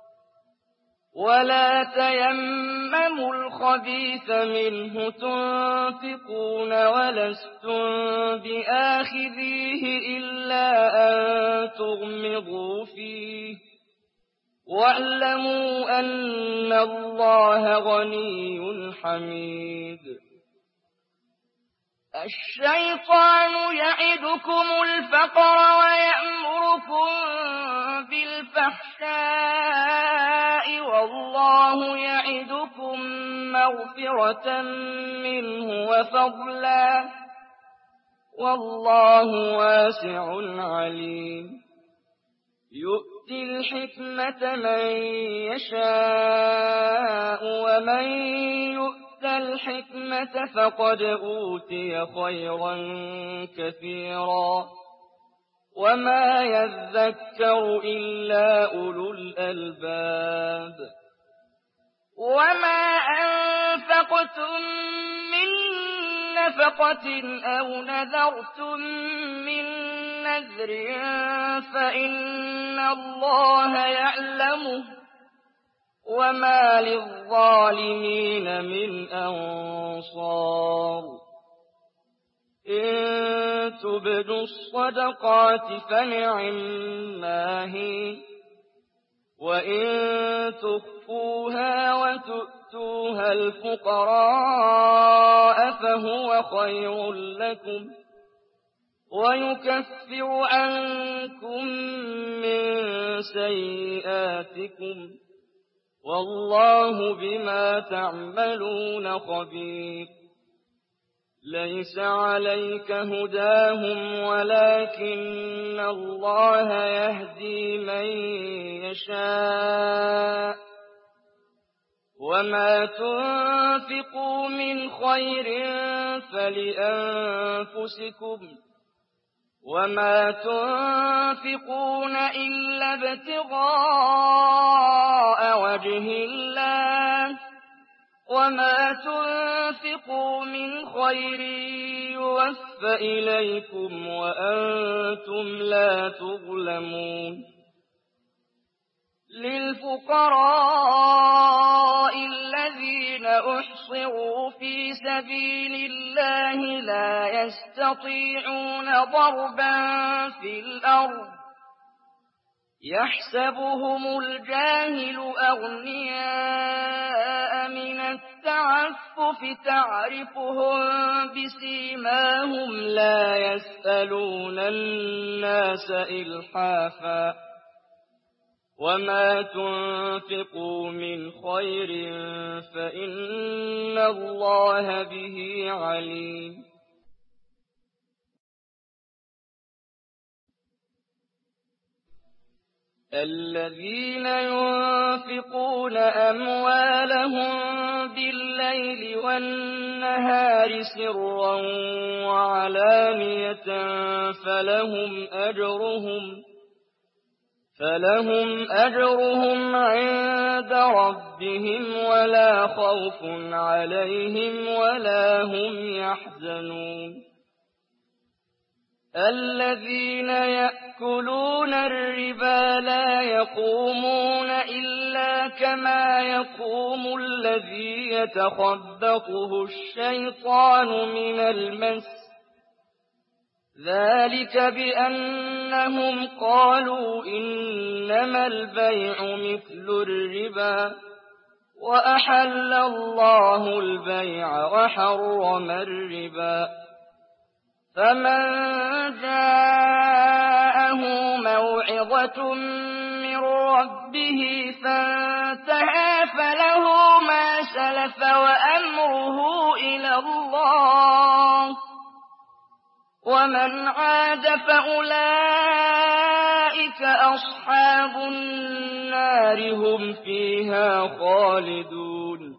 ولا تيمموا الخبيث منه تنفقون ولستم بآخذيه إلا أن تغمضوا فيه واعلموا أن الله غني حميد الشيطان يعدكم الفقر ويأمركم بالفحشاء والله يعدكم مغفرة منه وفضلا والله واسع عليم يؤتي الحكمة من يشاء ومن يؤت الحكمة فقد أوتي خيرا كثيرا وما يذكر إلا أولو الألباب وما أنفقتم من نفقة أو نذرتم من نذر فإن الله يعلمه وما للظالمين من أنصار إن تبدوا الصدقات فنعما هي وإن تخفوها وتؤتوها الفقراء فهو خير لكم ويكفر عنكم من سيئاتكم والله بما تعملون خبير ليس عليك هداهم ولكن الله يهدي من يشاء وما تنفقوا من خير فلأنفسكم وما تنفقون إلا ابتغاء وجه الله وما تنفقوا من خير يوفى إليكم وأنتم لا تظلمون للفقراء الذين أحصروا في سبيل الله لا يستطيعون ضربا في الأرض يحسبهم الجاهل أغنياء من التعفف تعرفهم بسيماهم لا يسألون الناس إلحافا وما تنفقوا من خير فإن الله به عليم الذين ينفقون أموالهم بالليل والنهار سرا وعلانية فلهم أجرهم عند ربهم ولا خوف عليهم ولا هم يحزنون الذين يأكلون الربا لا يقومون إلا كما يقوم الذي يتخبطه الشيطان من المس ذلك بأنهم قالوا إنما البيع مثل الربا وأحل الله البيع وحرم الربا فمن جاءه موعظة من ربه فانتهى فله ما سلف وأمره إلى الله ومن عاد فأولئك أصحاب النار هم فيها خالدون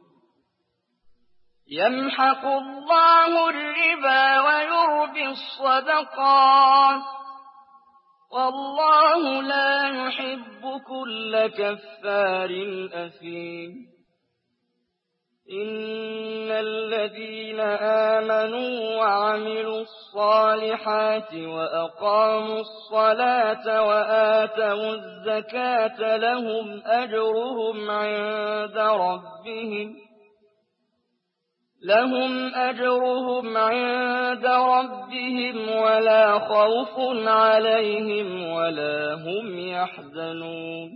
يمحق الله الربا ويربي الصدقات والله لا يحب كل كفار أثيم إن الذين آمنوا وعملوا الصالحات وأقاموا الصلاة وآتوا الزكاة لهم أجرهم عند ربهم ولا خوف عليهم ولا هم يحزنون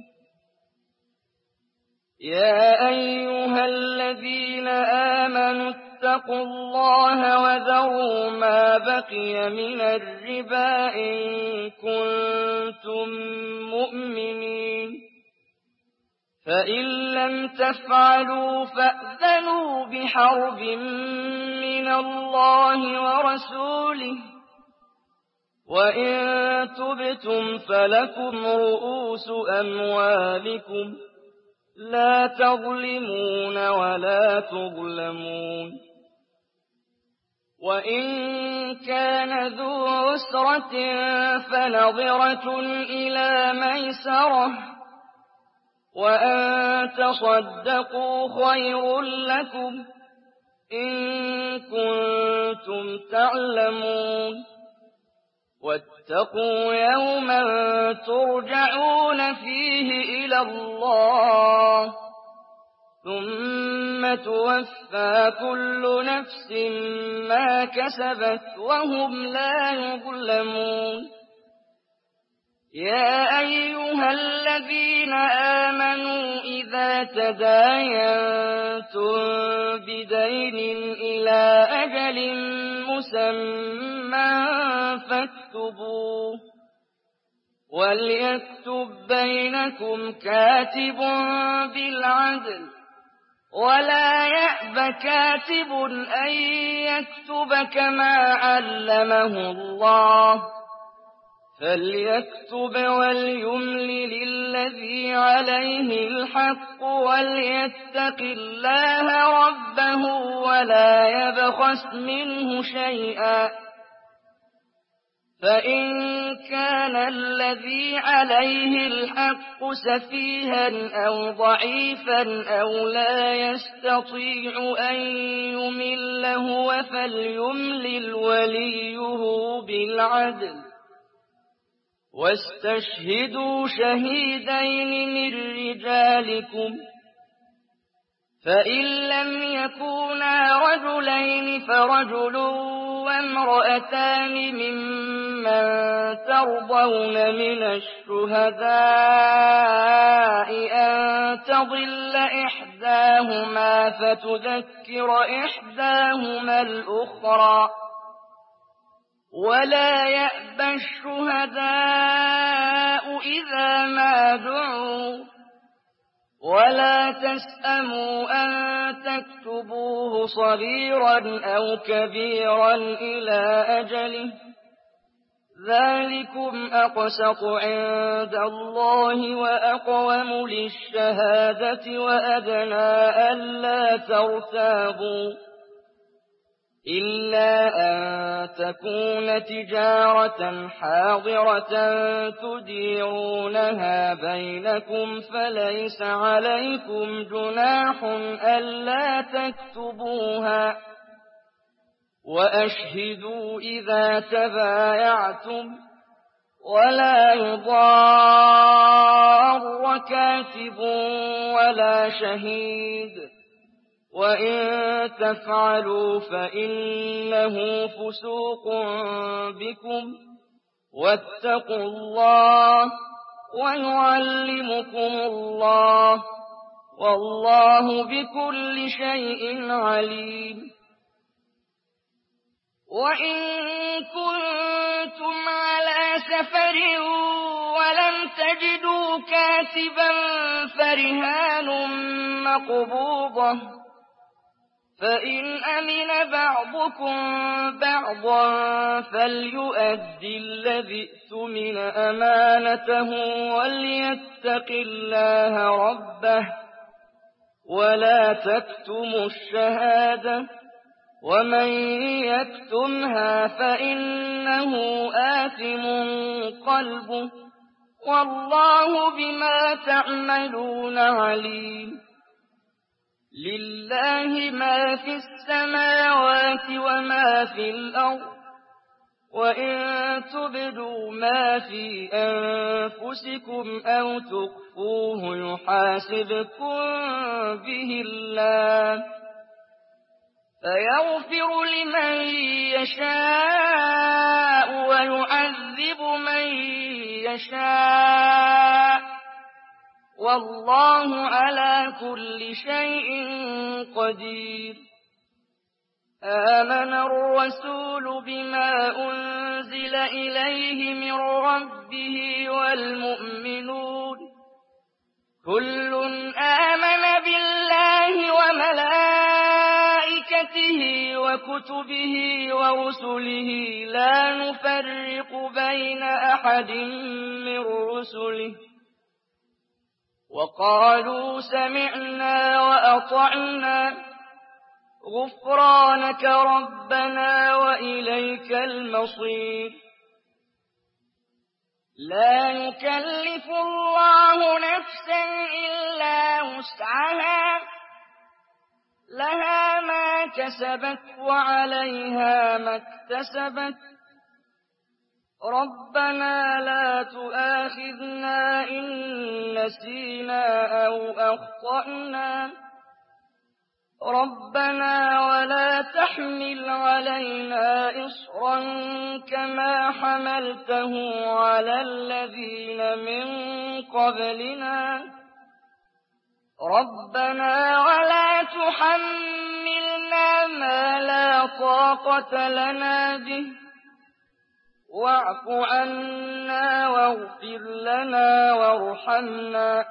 يا أيها الذين آمنوا اتقوا الله وذروا ما بقي من الربا إن كنتم مؤمنين فإن لم تفعلوا فأذنوا بحرب من الله ورسوله وإن تبتم فلكم رؤوس أموالكم لا تظلمون ولا تظلمون وإن كان ذو عسرة فنظرة إلى ميسرة وأن تصدقوا خير لكم إن كنتم تعلمون واتقوا يوما ترجعون فيه إلى الله ثم توفى كل نفس ما كسبت وهم لا يظلمون يا أيها الذين آمنوا إذا تداينتم بدين إلى أجل مسمى فاكتبوه وليكتب بينكم كاتب بالعدل ولا يأب كاتب أن يكتب كما علمه الله فليكتب وليملل الذي عليه الحق وليتق الله ربه ولا يبخس منه شيئا فإن كان الذي عليه الحق سفيها أو ضعيفا أو لا يستطيع أن يمل هو فليملل وليه بالعدل واستشهدوا شهيدين من رجالكم فإن لم يكونا رجلين فرجل وامرأتان ممن ترضون من الشهداء أن تضل إحداهما فتذكر إحداهما الأخرى ولا يأبى الشهداء إذا ما دعوا ولا تسأموا أن تكتبوه صغيرا أو كبيرا إلى أجله ذلكم أقسط عند الله وأقوم للشهادة وأدنى ألا ترتابوا إلا أن تكون تجارة حاضرة تديرونها بينكم فليس عليكم جناح ألا تكتبوها وأشهدوا إذا تبايعتم ولا يضار كاتب ولا شهيد وإن تفعلوا فإنه فسوق بكم واتقوا الله ويعلمكم الله والله بكل شيء عليم وإن كنتم على سفر ولم تجدوا كاتبا فرهان مقبوضة فإن أمن بعضكم بعضا فليؤدي الذي اؤتمن أمانته وليتق الله ربه ولا تكتموا الشهادة ومن يكتمها فإنه آثم قلبه والله بما تعملون عليم لله ما في السماوات وما في الأرض وإن تبدوا ما في أنفسكم أو تخفوه يحاسبكم به الله فيغفر لمن يشاء ويعذب من يشاء والله على كل شيء قدير آمن الرسول بما أنزل إليه من ربه والمؤمنون كل آمن بالله وملائكته وكتبه ورسله لا نفرق بين أحد من رسله وقالوا سمعنا وأطعنا غفرانك ربنا وإليك المصير لا يكلف الله نفسا إلا وسعها لها ما كسبت وعليها ما اكتسبت ربنا لا تؤاخذنا إن نسينا أو أخطأنا ربنا ولا تحمل علينا إصرا كما حملته على الذين من قبلنا ربنا ولا تحملنا ما لا طاقة لنا به واعف عنا واغفر لنا وارحمنا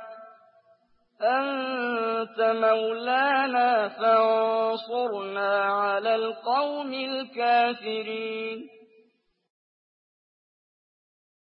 أنت مولانا فانصرنا على القوم الكافرين